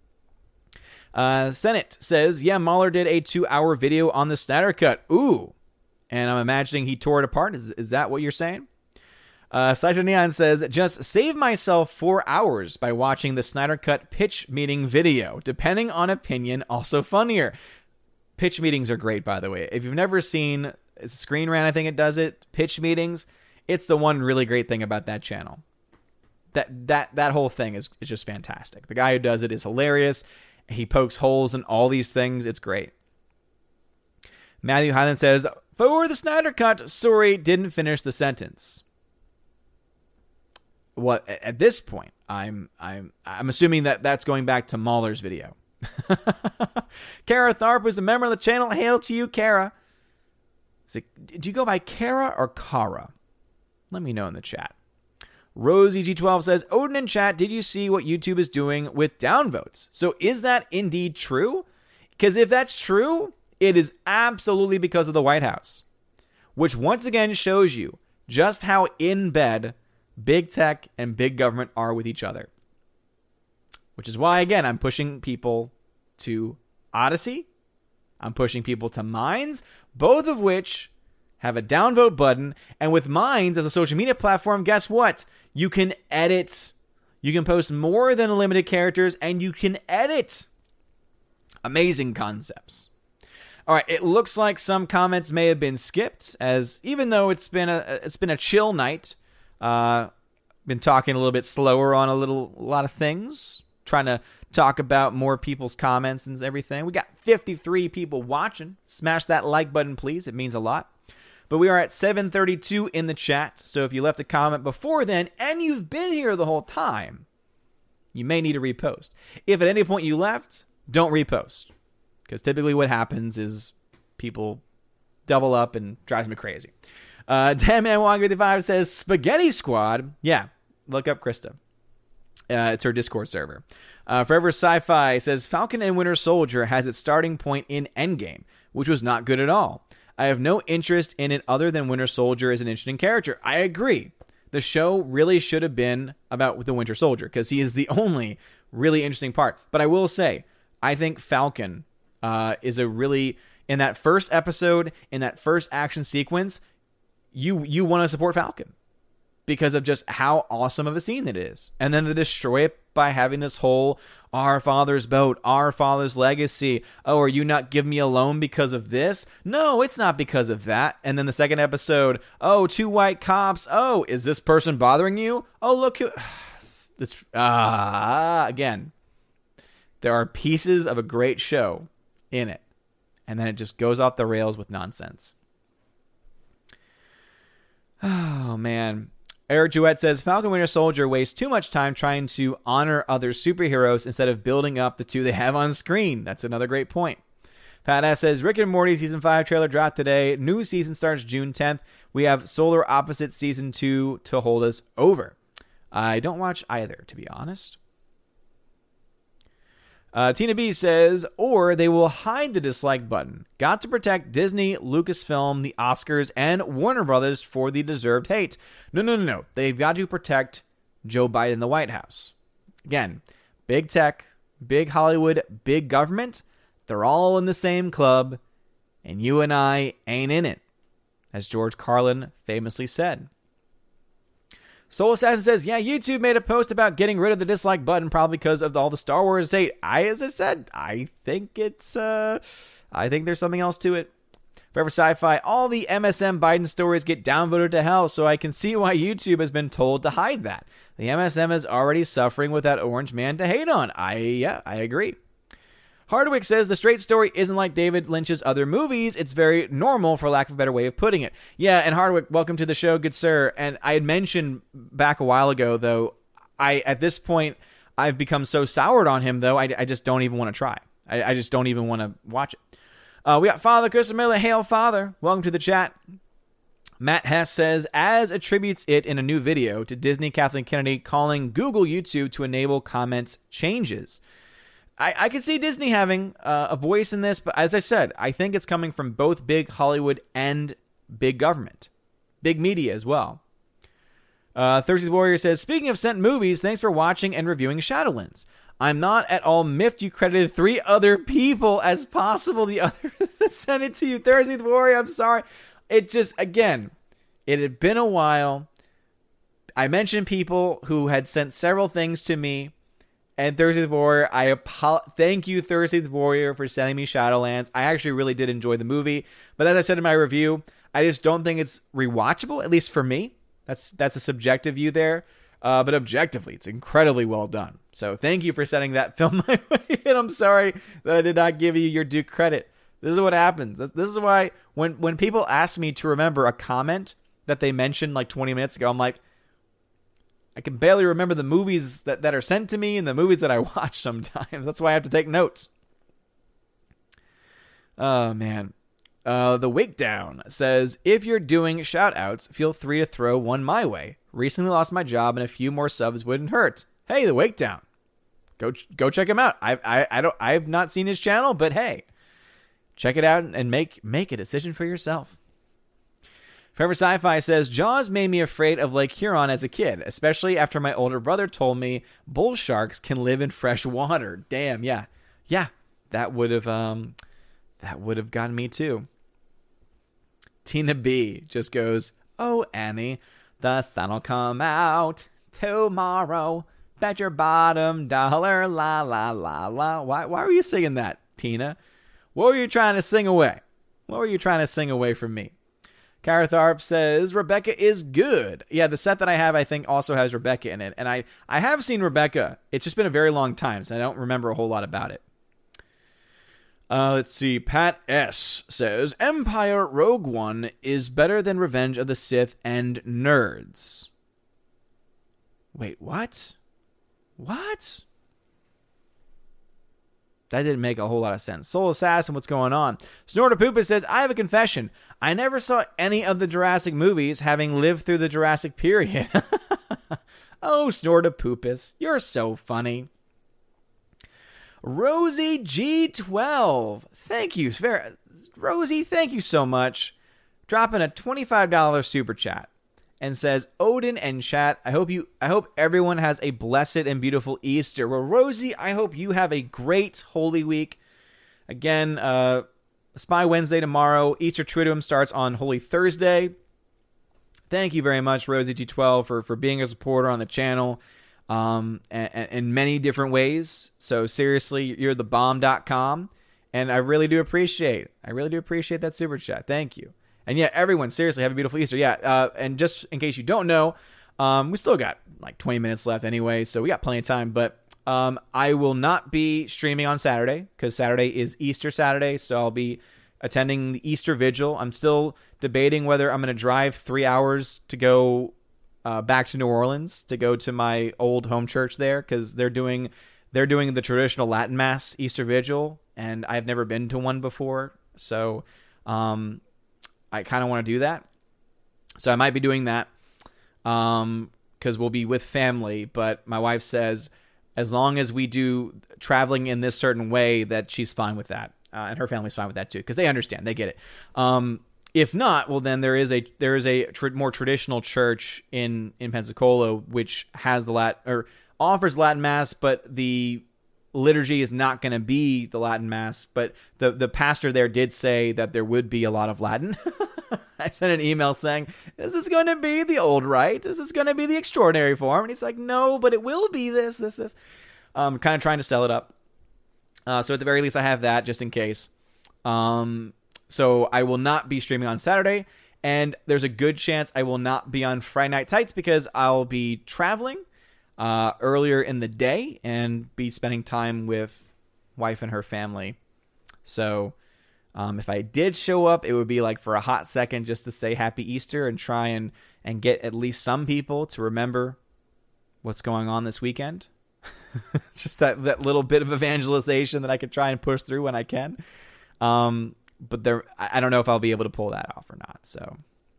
Senate says, yeah, Mahler did a 2-hour video on the Snyder Cut. Ooh. And I'm imagining he tore it apart. Is that what you're saying? Saisha Neon says, just save myself 4 hours by watching the Snyder Cut pitch meeting video. Depending on opinion, also funnier. Pitch meetings are great, by the way. If you've never seen Screen Rant, I think it does it, pitch meetings, it's the one really great thing about that channel. That whole thing is just fantastic. The guy who does it is hilarious. He pokes holes in all these things. It's great. Matthew Highland says, for the Snyder Cut, sorry, didn't finish the sentence. Well, at this point, I'm assuming that that's going back to Mahler's video. Kara Tharp was a member of the channel. Hail to you, Kara. Do you go by Kara or Kara? Let me know in the chat. Rosie G12 says, Odin in chat, did you see what YouTube is doing with downvotes? So is that indeed true? Because if that's true, it is absolutely because of the White House, which once again shows you just how in bed big tech and big government are with each other. Which is why, again, I'm pushing people to Odyssey. I'm pushing people to Minds, both of which have a downvote button. And with Minds as a social media platform, guess what? You can edit. You can post more than limited characters, and you can edit. Amazing concepts. All right, it looks like some comments may have been skipped, as even though it's been a chill night, been talking a little bit slower on a lot of things, trying to talk about more people's comments and everything. We got 53 people watching. Smash that like button, please. It means a lot. But we are at 732 in the chat, so if you left a comment before then and you've been here the whole time, you may need to repost. If at any point you left, don't repost, because typically what happens is people double up and drives me crazy. Damn Man 155 says Spaghetti Squad. Yeah, look up Krista. It's her Discord server. Forever Sci-Fi says Falcon and Winter Soldier has its starting point in Endgame, which was not good at all. I have no interest in it other than Winter Soldier is an interesting character. I agree. The show really should have been about the Winter Soldier, because he is the only really interesting part. But I will say, I think Falcon is a really, in that first episode, in that first action sequence, you want to support Falcon because of just how awesome of a scene it is. And then to destroy it by having this whole our father's boat, our father's legacy. Oh, are you not giving me a loan because of this? No, it's not because of that. And then the second episode, oh, 2 white cops. Oh, is this person bothering you? Oh, look who... Again, there are pieces of a great show in it, and then it just goes off the rails with nonsense. Oh, man. Eric Jouette says, Falcon Winter Soldier wastes too much time trying to honor other superheroes instead of building up the two they have on screen. That's another great point. Pat S says, Rick and Morty Season 5 trailer dropped today. New season starts June 10th. We have Solar Opposites Season 2 to hold us over. I don't watch either, to be honest. Tina B says, or they will hide the dislike button. Got to protect Disney, Lucasfilm, the Oscars, and Warner Brothers for the deserved hate. No. They've got to protect Joe Biden, the White House. Again, big tech, big Hollywood, big government, they're all in the same club, and you and I ain't in it, as George Carlin famously said. Soul Assassin says, yeah, YouTube made a post about getting rid of the dislike button probably because of all the Star Wars hate. I think there's something else to it. Forever Sci-Fi, all the MSM Biden stories get downvoted to hell, so I can see why YouTube has been told to hide that. The MSM is already suffering with that orange man to hate on. I agree. Hardwick says the straight story isn't like David Lynch's other movies. It's very normal, for lack of a better way of putting it. Yeah, and Hardwick, welcome to the show, good sir. And I had mentioned back a while ago, though, at this point, I've become so soured on him, though, I just don't even want to try. I just don't even want to watch it. We got Father Kusamila. Hail, Father. Welcome to the chat. Matt Hess says, as attributes it in a new video to Disney Kathleen Kennedy calling Google YouTube to enable comments changes. I can see Disney having a voice in this, but as I said, I think it's coming from both big Hollywood and big government. Big media as well. Thirsty Warrior says, speaking of sent movies, thanks for watching and reviewing Shadowlands. I'm not at all miffed you credited 3 other people as possible. The others sent it to you. Thirsty Warrior, I'm sorry. It just, again, it had been a while. I mentioned people who had sent several things to me. And Thirsty Warrior, thank you, Thirsty Warrior, for sending me Shadowlands. I actually really did enjoy the movie. But as I said in my review, I just don't think it's rewatchable, at least for me. That's a subjective view there. But objectively, it's incredibly well done. So thank you for sending that film my way. And I'm sorry that I did not give you your due credit. This is what happens. This is why when people ask me to remember a comment that they mentioned like 20 minutes ago, I'm like, I can barely remember the movies that are sent to me and the movies that I watch sometimes. That's why I have to take notes. Oh, man. The Wake Down says, if you're doing shout-outs, feel free to throw one my way. Recently lost my job and a few more subs wouldn't hurt. Hey, The Wake Down. Go check him out. I've not seen his channel, but hey, check it out and make a decision for yourself. Forever Sci-Fi says, Jaws made me afraid of Lake Huron as a kid, especially after my older brother told me bull sharks can live in fresh water. Damn, yeah. Yeah, that would have gotten me too. Tina B just goes, oh, Annie, the sun'll come out tomorrow. Bet your bottom dollar, la, la, la, la. Why were you singing that, Tina? What were you trying to sing away? What were you trying to sing away from me? Caratharp says, Rebecca is good. Yeah, the set that I have, I think, also has Rebecca in it. And I have seen Rebecca. It's just been a very long time, so I don't remember a whole lot about it. Let's see. Pat S. says, Empire Rogue One is better than Revenge of the Sith and Nerds. Wait, what? What? That didn't make a whole lot of sense. Soul Assassin, what's going on? Snortapoopa says, I have a confession. I never saw any of the Jurassic movies, having lived through the Jurassic period. Oh, Snortapoopus, you're so funny. Rosie G12. Thank you. Rosie, thank you so much. Dropping a $25 super chat. And says, Odin and chat, I hope everyone has a blessed and beautiful Easter. Well, Rosie, I hope you have a great Holy Week. Again, Spy Wednesday tomorrow. Easter Triduum starts on Holy Thursday. Thank you very much, Rosie G12, for being a supporter on the channel and in many different ways. So seriously, you're the bomb.com. And I really do appreciate that super chat. Thank you. And yeah, everyone, seriously, have a beautiful Easter. Yeah, and just in case you don't know, we still got like 20 minutes left anyway, so we got plenty of time. But I will not be streaming on Saturday because Saturday is Easter Saturday, so I'll be attending the Easter Vigil. I'm still debating whether I'm going to drive 3 hours to go back to New Orleans to go to my old home church there because they're doing the traditional Latin Mass Easter Vigil, and I've never been to one before, so I kind of want to do that. So I might be doing that because we'll be with family. But my wife says as long as we do traveling in this certain way that she's fine with that. And her family's fine with that too because they understand. They get it. If not, well, then there is a more traditional church in Pensacola which has offers Latin Mass, but the liturgy is not going to be the Latin Mass, but the pastor there did say that there would be a lot of Latin. I sent an email saying, is this going to be the old rite? Is this going to be the extraordinary form? And he's like, no, but it will be this. Kind of trying to sell it up. So at the very least, I have that just in case. So I will not be streaming on Saturday, and there's a good chance I will not be on Friday Night Tights because I'll be traveling earlier in the day and be spending time with wife and her family. So if I did show up, it would be like for a hot second just to say Happy Easter and try and get at least some people to remember what's going on this weekend. Just that little bit of evangelization that I could try and push through when I can. But I don't know if I'll be able to pull that off or not. So,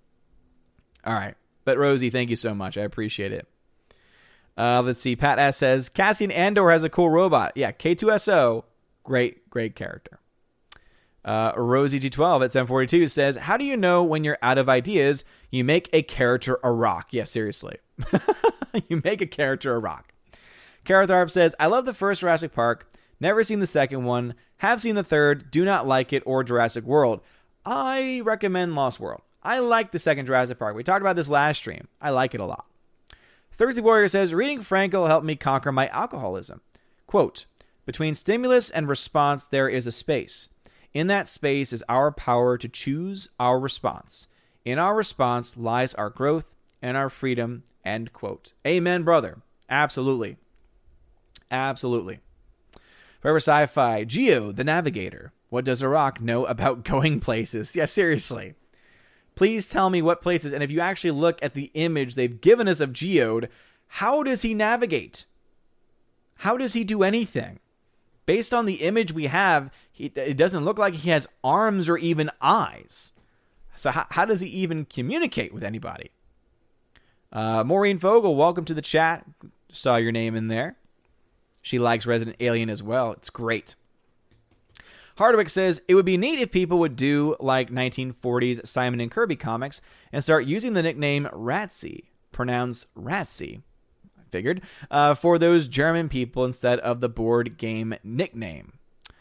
all right. But Rosie, thank you so much. I appreciate it. Let's see. Pat S says, Cassian Andor has a cool robot. Yeah, K2SO, great character. Rosie G12 at 742 says, how do you know when you're out of ideas? You make a character a rock. Yeah, seriously. You make a character a rock. Caratharp says, I love the first Jurassic Park. Never seen the second one. Have seen the third. Do not like it or Jurassic World. I recommend Lost World. I like the second Jurassic Park. We talked about this last stream. I like it a lot. Thirsty Warrior says, reading Frankel helped me conquer my alcoholism. Quote, between stimulus and response, there is a space. In that space is our power to choose our response. In our response lies our growth and our freedom. End quote. Amen, brother. Absolutely. Absolutely. Forever Sci-Fi. Geo, the Navigator. What does a rock know about going places? Yeah, seriously. Please tell me what places, and if you actually look at the image they've given us of Geode, how does he navigate? How does he do anything? Based on the image we have, it doesn't look like he has arms or even eyes. So how does he even communicate with anybody? Maureen Vogel, welcome to the chat. Saw your name in there. She likes Resident Alien as well. It's great. Hardwick says, it would be neat if people would do like 1940s Simon and Kirby comics and start using the nickname Ratsy, pronounced Ratsy, I figured, for those German people instead of the board game nickname.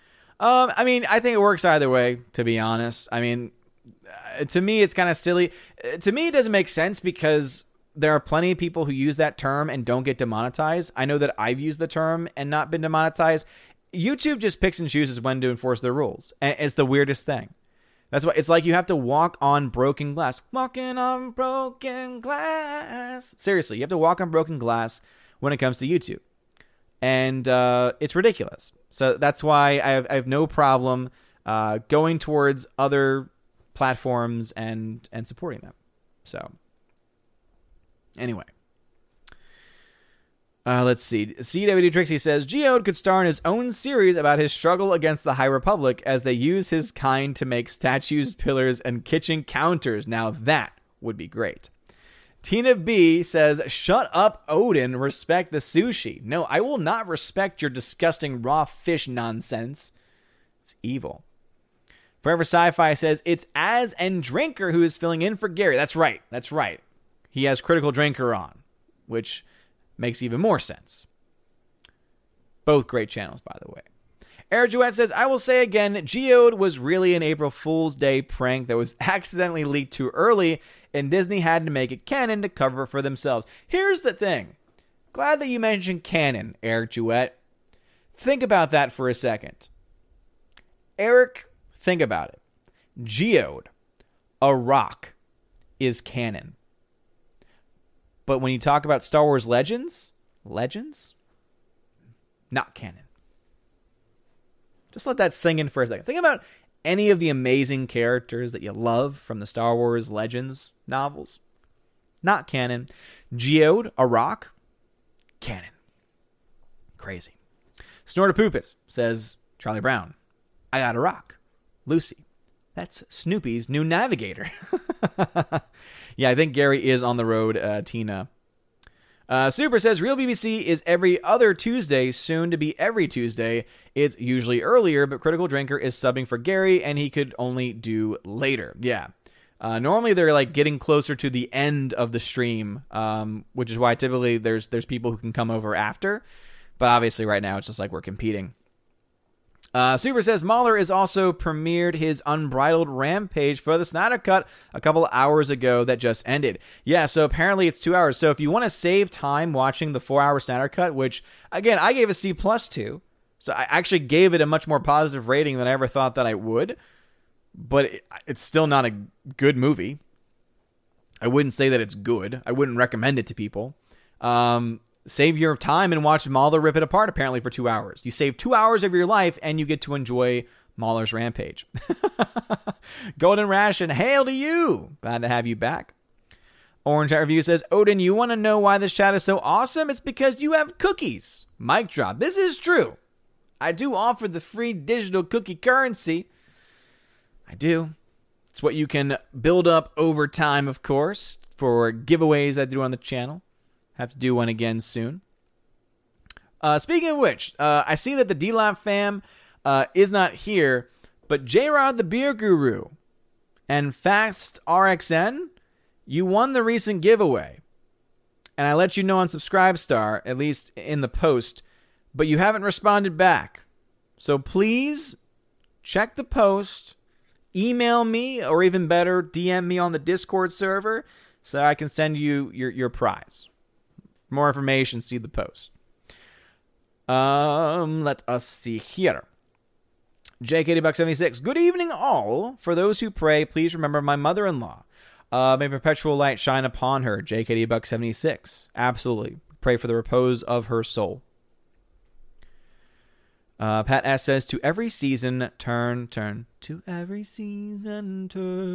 I mean, I think it works either way, to be honest. I mean, to me, it's kind of silly. To me, it doesn't make sense because there are plenty of people who use that term and don't get demonetized. I know that I've used the term and not been demonetized. YouTube just picks and chooses when to enforce their rules. And it's the weirdest thing. That's why it's like you have to walk on broken glass. Walking on broken glass. Seriously, you have to walk on broken glass when it comes to YouTube. And it's ridiculous. So that's why I have no problem going towards other platforms and supporting them. So anyway. Let's see. CWD Trixie says, Geode could star in his own series about his struggle against the High Republic as they use his kind to make statues, pillars, and kitchen counters. Now that would be great. Tina B says, shut up, Odin. Respect the sushi. No, I will not respect your disgusting raw fish nonsense. It's evil. Forever Sci-Fi says, it's Az and Drinker who is filling in for Gary. That's right. That's right. He has Critical Drinker on, which makes even more sense. Both great channels, by the way. Air Jouet says, I will say again, Geode was really an April Fool's Day prank that was accidentally leaked too early, and Disney had to make it canon to cover for themselves. Here's the thing. Glad that you mentioned canon, Eric Jouet. Think about that for a second. Eric, think about it. Geode, a rock, is canon. But when you talk about Star Wars Legends, not canon. Just let that sink in for a second. Think about any of the amazing characters that you love from the Star Wars Legends novels. Not canon. Geode, a rock, canon. Crazy. Snortapoopus says, Charlie Brown, I got a rock. Lucy, that's Snoopy's new navigator. Yeah, I think Gary is on the road, Tina. Super says, Real BBC is every other Tuesday, soon to be every Tuesday. It's usually earlier, but Critical Drinker is subbing for Gary, and he could only do later. Yeah. Normally they're like getting closer to the end of the stream, which is why typically there's people who can come over after. But obviously right now it's just like we're competing. Super says Mahler is also premiered his Unbridled Rampage for the Snyder Cut a couple hours ago that just ended. Yeah, so apparently it's 2 hours. So if you want to save time watching the 4-hour Snyder Cut, which, again, I gave a C+ to, so I actually gave it a much more positive rating than I ever thought that I would. but it's still not a good movie. I wouldn't say that it's good. I wouldn't recommend it to people. Save your time and watch Mauler rip it apart, apparently, for 2 hours. You save 2 hours of your life, and you get to enjoy Mauler's Rampage. Golden Ration, hail to you. Glad to have you back. Orange Hat Review says, Odin, you want to know why this chat is so awesome? It's because you have cookies. Mic drop. This is true. I do offer the free digital cookie currency. I do. It's what you can build up over time, of course, for giveaways I do on the channel. Have to do one again soon. Speaking of which, I see that the D-Lab fam is not here, but J-Rod the Beer Guru and Fast RXN, you won the recent giveaway. And I let you know on Subscribestar, at least in the post, but you haven't responded back. So please check the post, email me, or even better, DM me on the Discord server so I can send you your prize. For more information, see the post. Let us see here. JKDBuck76. Good evening, all. For those who pray, please remember my mother-in-law. May perpetual light shine upon her. JKDBuck76. Absolutely. Pray for the repose of her soul. Pat S says, to every season, turn. To every season,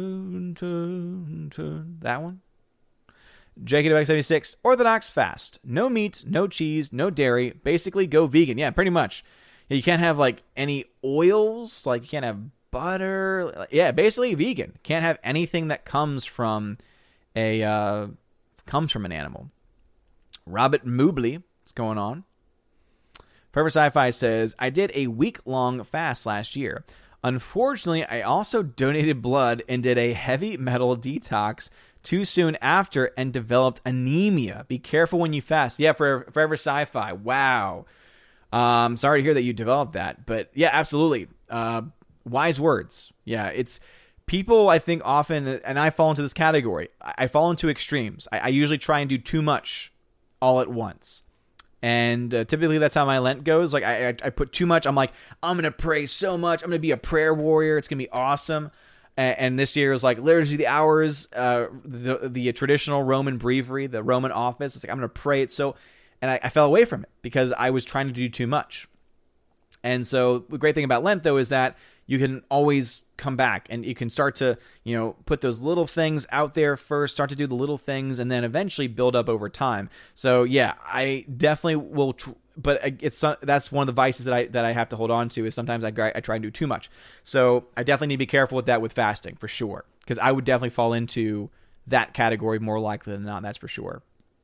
turn. That one? JKDX76, Orthodox fast. No meat, no cheese, no dairy. Basically, go vegan. Yeah, pretty much. You can't have, any oils. You can't have butter. Yeah, basically vegan. Can't have anything that comes from an animal. Robert Mobley, what's going on? Forever Sci-Fi says, I did a week-long fast last year. Unfortunately, I also donated blood and did a heavy metal detox too soon after and developed anemia. Be careful when you fast. Yeah, Forever Sci-Fi. Wow. Sorry to hear that you developed that. But yeah, absolutely. Wise words. Yeah, it's people, I think, often, and I fall into this category. I fall into extremes. I usually try and do too much all at once. And typically that's how my Lent goes. I put too much. I'm like, I'm going to pray so much. I'm going to be a prayer warrior. It's going to be awesome. And this year was Liturgy of the Hours, the traditional Roman breviary, the Roman office. It's I'm going to pray it so. And I fell away from it because I was trying to do too much. And so the great thing about Lent, though, is that you can always come back and you can start to, put those little things out there first, start to do the little things, and then eventually build up over time. So yeah, I definitely will. But that's one of the vices that I have to hold on to is sometimes I try and do too much. So I definitely need to be careful with that with fasting for sure, because I would definitely fall into that category more likely than not. That's for sure.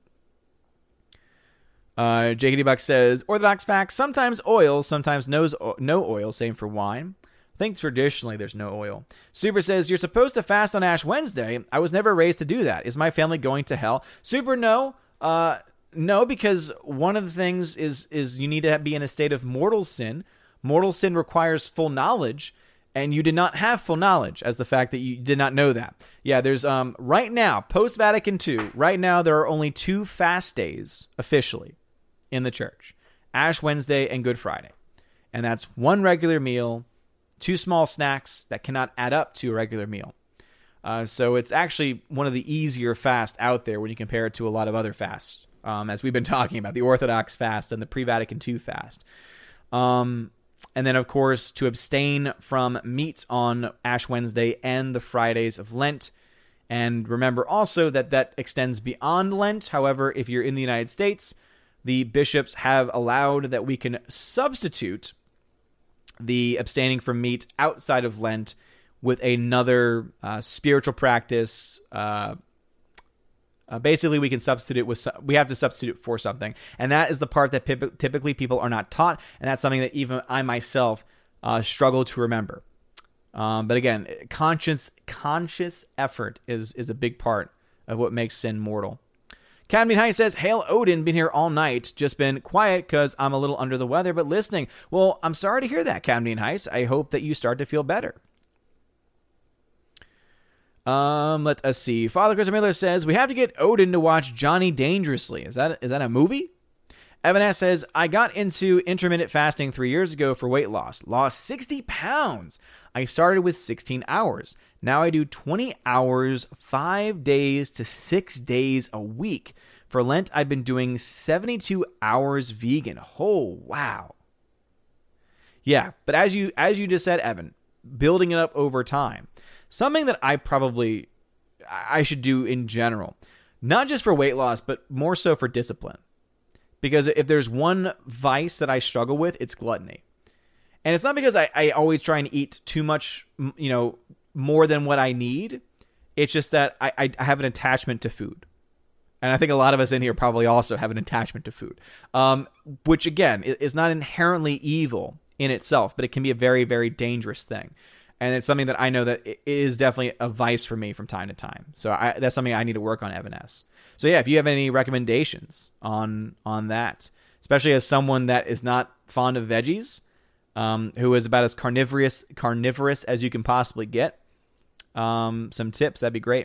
JKD Buck says, Orthodox facts, sometimes oil, sometimes no oil, same for wine. I think traditionally there's no oil. Super says, you're supposed to fast on Ash Wednesday. I was never raised to do that. Is my family going to hell? Super, no. No, because one of the things is you need to be in a state of mortal sin. Mortal sin requires full knowledge, and you did not have full knowledge, as the fact that you did not know that. Yeah, there's right now, post-Vatican II, right now there are only 2 fast days officially in the church. Ash Wednesday and Good Friday. And that's 1 regular meal, 2 small snacks that cannot add up to a regular meal. So it's actually one of the easier fasts out there when you compare it to a lot of other fasts. As we've been talking about, the Orthodox fast and the pre-Vatican II fast. And then, of course, to abstain from meat on Ash Wednesday and the Fridays of Lent. And remember also that extends beyond Lent. However, if you're in the United States, the bishops have allowed that we can substitute the abstaining from meat outside of Lent with another spiritual practice. Basically, we can substitute we have to substitute for something, and that is the part that typically people are not taught, and that's something that even I myself struggle to remember. But again, conscious effort is a big part of what makes sin mortal. Cadmian High says, Hail Odin, been here all night, just been quiet because I'm a little under the weather, but listening. Well, I'm sorry to hear that, Cadmian Heist. I hope that you start to feel better. Let us see. Father Chris Miller says, we have to get Odin to watch Johnny Dangerously. Is that a movie? Evan S. says, I got into intermittent fasting 3 years ago for weight loss. Lost 60 pounds. I started with 16 hours. Now I do 20 hours, 5 days to 6 days a week. For Lent, I've been doing 72 hours vegan. Oh, wow. Yeah, but as you just said, Evan, building it up over time. Something that I should do in general. Not just for weight loss, but more so for discipline. Because if there's one vice that I struggle with, it's gluttony. And it's not because I always try and eat too much, more than what I need. It's just that I have an attachment to food. And I think a lot of us in here probably also have an attachment to food. Which, again, is not inherently evil in itself, but it can be a very, very dangerous thing. And it's something that I know that it is definitely a vice for me from time to time. So that's something I need to work on, Evan S. So yeah, if you have any recommendations on that, especially as someone that is not fond of veggies, who is about as carnivorous as you can possibly get, some tips, that'd be great.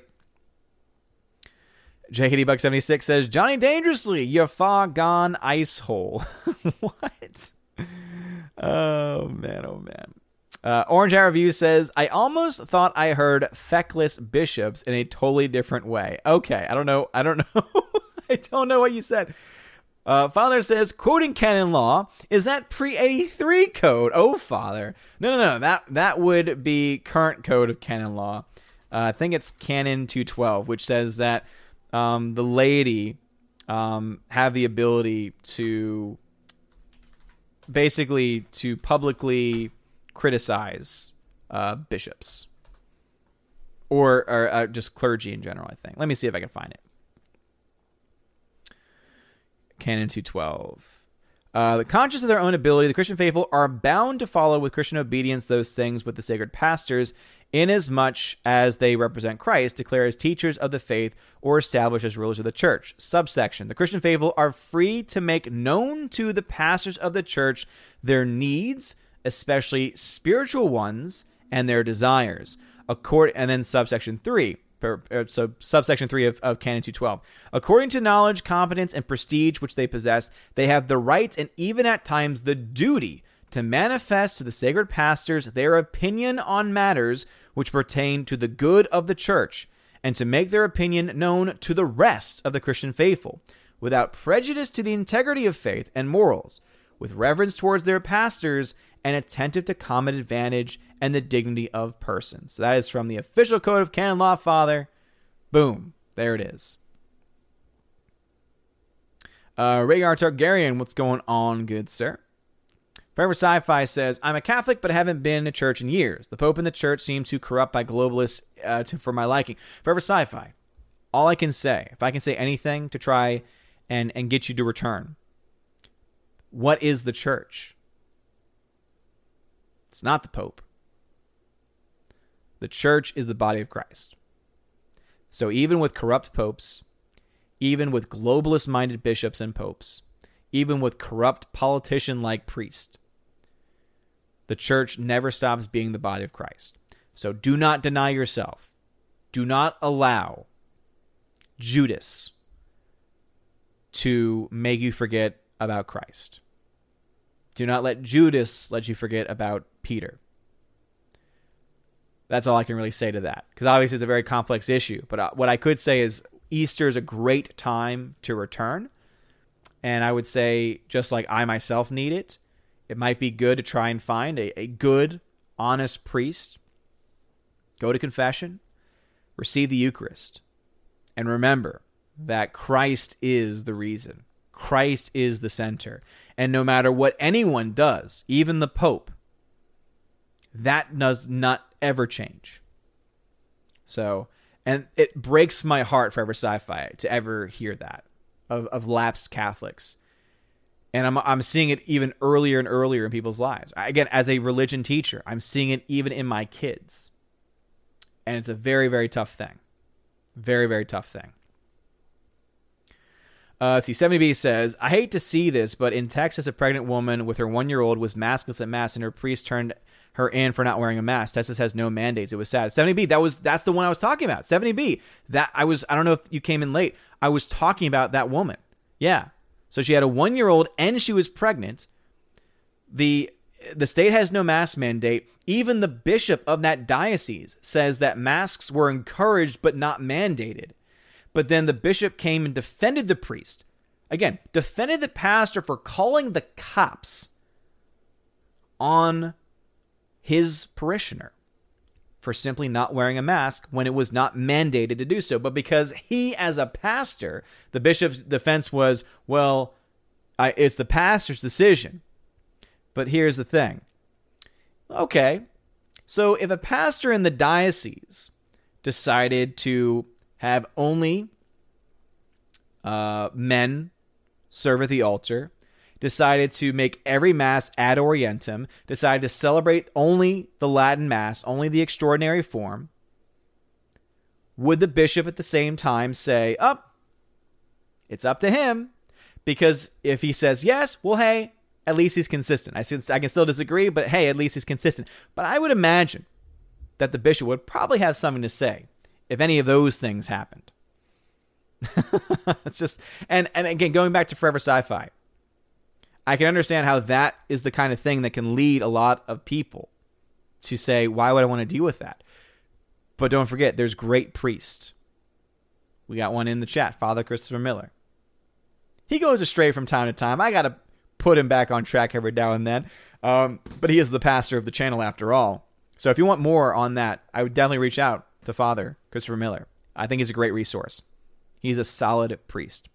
JKD-Buck76 says, Johnny Dangerously, you far gone ice hole. What? Oh, man. Orange Hat Review says, I almost thought I heard feckless bishops in a totally different way. Okay, I don't know. I don't know what you said. Father says, quoting canon law, is that pre-83 code? Oh, Father. No. That would be current code of canon law. I think it's canon 212, which says that the laity have the ability to basically to publicly criticize bishops or just clergy in general, I think. Let me see if I can find it. Canon 212. Conscious of their own ability, the Christian faithful are bound to follow with Christian obedience those things with the sacred pastors, inasmuch as they represent Christ, declare as teachers of the faith, or establish as rulers of the church. Subsection. The Christian faithful are free to make known to the pastors of the church their needs, especially spiritual ones, and their desires. And then subsection 3. So subsection 3 of Canon 212. According to knowledge, competence, and prestige which they possess, they have the right and even at times the duty to manifest to the sacred pastors their opinion on matters which pertain to the good of the church, and to make their opinion known to the rest of the Christian faithful, without prejudice to the integrity of faith and morals, with reverence towards their pastors, and attentive to common advantage and the dignity of persons. So that is from the official code of canon law, Father. Boom. There it is. Rhaegar Targaryen, what's going on, good sir? Forever Sci-Fi says, I'm a Catholic but haven't been to church in years. The Pope and the church seem too corrupt by globalists for my liking. Forever Sci-Fi, all I can say, if I can say anything to try and get you to return, what is the church? It's not the Pope. The church is the body of Christ. So even with corrupt popes, even with globalist-minded bishops and popes, even with corrupt politician-like priests, the church never stops being the body of Christ. So do not deny yourself. Do not allow Judas to make you forget about Christ. Do not let Judas let you forget about Peter. That's all I can really say to that. Because obviously it's a very complex issue. But what I could say is Easter is a great time to return. And I would say, just like I myself need it, it might be good to try and find a good, honest priest. Go to confession. Receive the Eucharist. And remember that Christ is the reason. Christ is the center. And no matter what anyone does, even the Pope, that does not ever change. So, and it breaks my heart, Forever Sci-Fi, to ever hear that of lapsed Catholics. And I'm seeing it even earlier and earlier in people's lives. Again, as a religion teacher, I'm seeing it even in my kids. And it's a very, very tough thing. Very, very tough thing. Let's see, 70B says, I hate to see this, but in Texas, a pregnant woman with her 1-year-old was maskless at Mass, and her priest turned her in for not wearing a mask. Texas has no mandates. It was sad. 70B, that's the one I was talking about. 70B, I don't know if you came in late. I was talking about that woman. Yeah. So she had a 1-year-old and she was pregnant. The state has no mask mandate. Even the bishop of that diocese says that masks were encouraged but not mandated. But then the bishop came and defended the priest. Again, defended the pastor for calling the cops on his parishioner for simply not wearing a mask when it was not mandated to do so. But because he, as a pastor, the bishop's defense was, well, it's the pastor's decision. But here's the thing. Okay, so if a pastor in the diocese decided to have only men serve at the altar, decided to make every Mass ad orientem, decided to celebrate only the Latin Mass, only the extraordinary form, would the bishop at the same time say, it's up to him? Because if he says yes, well, hey, at least he's consistent. I can still disagree, but hey, at least he's consistent. But I would imagine that the bishop would probably have something to say if any of those things happened. It's just, and again, going back to Forever Sci-Fi, I can understand how that is the kind of thing that can lead a lot of people to say, why would I want to deal with that? But don't forget, there's great priests. We got one in the chat, Father Christopher Miller. He goes astray from time to time. I got to put him back on track every now and then. But he is the pastor of the channel after all. So if you want more on that, I would definitely reach out to Father Christopher Miller. I think he's a great resource. He's a solid priest.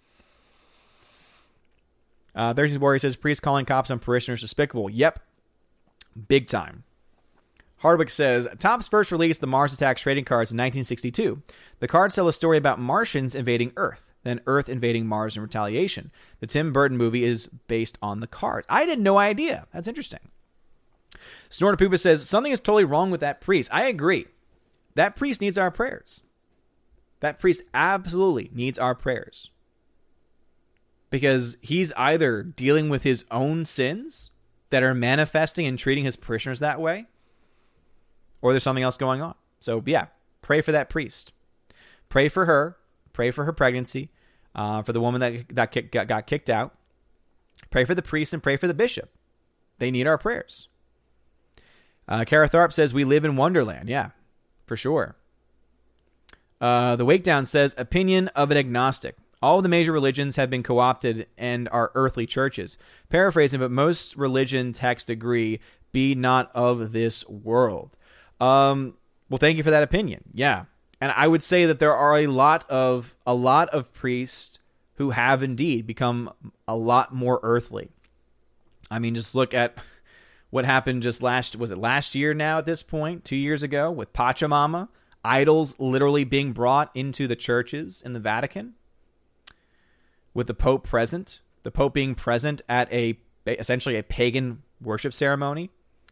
Thursday's Warrior says, priest calling cops on parishioners despicable. Yep. Big time. Hardwick says, Topps first released the Mars Attacks trading cards in 1962. The cards tell a story about Martians invading Earth, then Earth invading Mars in retaliation. The Tim Burton movie is based on the cards. I had no idea. That's interesting. Snortapoopa says, something is totally wrong with that priest. I agree. That priest needs our prayers. That priest absolutely needs our prayers. Because he's either dealing with his own sins that are manifesting and treating his parishioners that way, or there's something else going on. So yeah, pray for that priest. Pray for her. Pray for her pregnancy. For the woman that got kicked out. Pray for the priest and pray for the bishop. They need our prayers. Kara Tharp says, we live in Wonderland. Yeah, for sure. The Wakedown says, opinion of an agnostic. All of the major religions have been co-opted and are earthly churches. Paraphrasing, but most religion texts agree, be not of this world. Well, thank you for that opinion. Yeah. And I would say that there are a lot of priests who have indeed become a lot more earthly. I mean, just look at what happened just last year now at this point, 2 years ago, with Pachamama, idols literally being brought into the churches in the Vatican, with the Pope present, the Pope being present at essentially a pagan worship ceremony.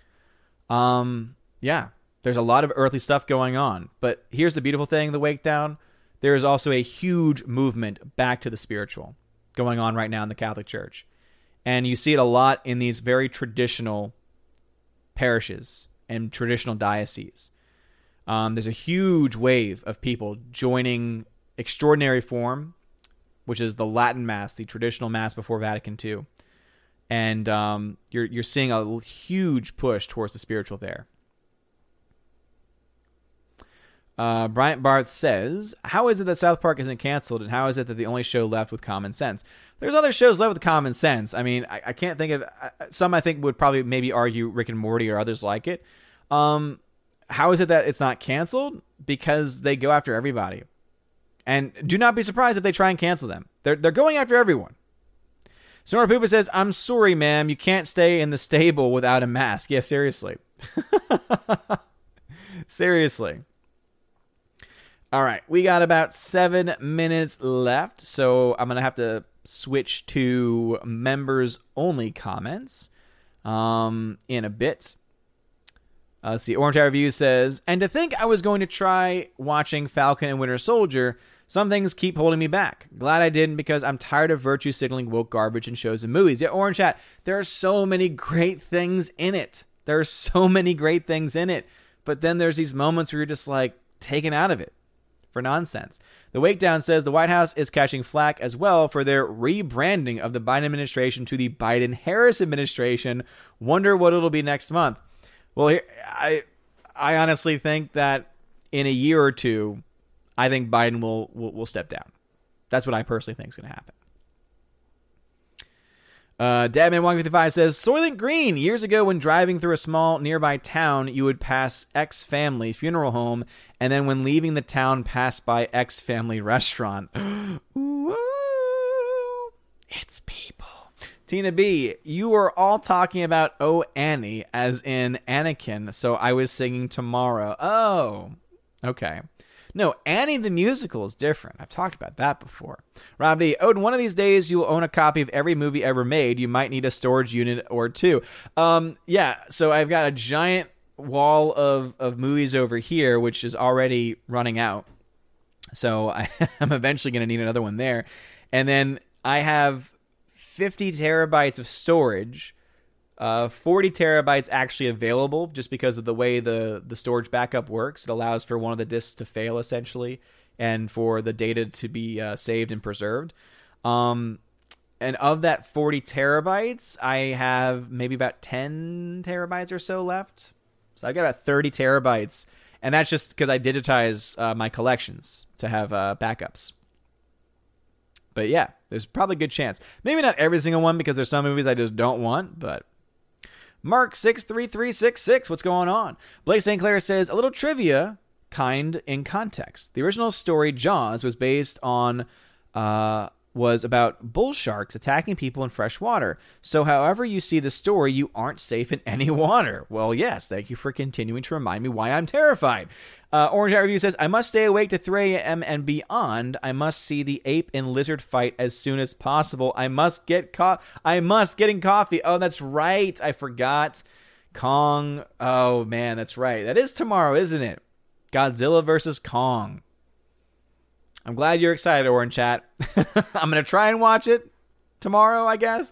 Yeah, there's a lot of earthly stuff going on. But here's the beautiful thing, the Wakedown. There is also a huge movement back to the spiritual going on right now in the Catholic Church. And you see it a lot in these very traditional parishes and traditional dioceses. There's a huge wave of people joining extraordinary form, which is the Latin Mass, the traditional Mass before Vatican II. And you're seeing a huge push towards the spiritual there. Bryant Barth says, how is it that South Park isn't canceled, and how is it that the only show left with common sense? There's other shows left with common sense. I mean, I can't think of... some I think would probably maybe argue Rick and Morty or others like it. How is it that it's not canceled? Because they go after everybody. And do not be surprised if they try and cancel them. They're going after everyone. Sonora Poopa says, I'm sorry, ma'am. You can't stay in the stable without a mask. Yeah, seriously. Seriously. All right. We got about 7 minutes left. So I'm going to have to switch to members-only comments in a bit. Let's see. Orange Eye Review says, and to think I was going to try watching Falcon and Winter Soldier, some things keep holding me back. Glad I didn't, because I'm tired of virtue signaling woke garbage in shows and movies. Yeah, Orange Hat, there are so many great things in it. There are so many great things in it. But then there's these moments where you're just like taken out of it for nonsense. The Wakedown says the White House is catching flack as well for their rebranding of the Biden administration to the Biden-Harris administration. Wonder what it'll be next month. Well, here, I honestly think that in a year or two, I think Biden will step down. That's what I personally think is going to happen. Dadman155 says, Soylent Green. Years ago, when driving through a small nearby town, you would pass X family funeral home, and then when leaving the town, pass by X family restaurant. Ooh, it's people. Tina B, you were all talking about Oh Annie, as in Anakin, so I was singing Tomorrow. Oh, okay. No, Annie the Musical is different. I've talked about that before. Rob D, Odin, one of these days you will own a copy of every movie ever made. You might need a storage unit or two. Yeah, so I've got a giant wall of movies over here, which is already running out. So I'm eventually going to need another one there. And then I have 50 terabytes of storage. 40 terabytes actually available just because of the way the storage backup works. It allows for one of the disks to fail essentially and for the data to be saved and preserved. And of that 40 terabytes, I have maybe about 10 terabytes or so left. So I've got about 30 terabytes. And that's just because I digitize my collections to have backups. But yeah, there's probably a good chance. Maybe not every single one because there's some movies I just don't want, but... Mark63366, what's going on? Blake St. Clair says, a little trivia, kind in context. The original story, Jaws, was about bull sharks attacking people in fresh water. So however you see the story, you aren't safe in any water. Well, yes, thank you for continuing to remind me why I'm terrified. Orange Hat Review says, I must stay awake to 3 a.m. and beyond. I must see the ape and lizard fight as soon as possible. I must getting coffee. Oh, that's right. I forgot. Kong. Oh, man, that's right. That is tomorrow, isn't it? Godzilla versus Kong. I'm glad you're excited, Orange Chat. I'm going to try and watch it tomorrow, I guess.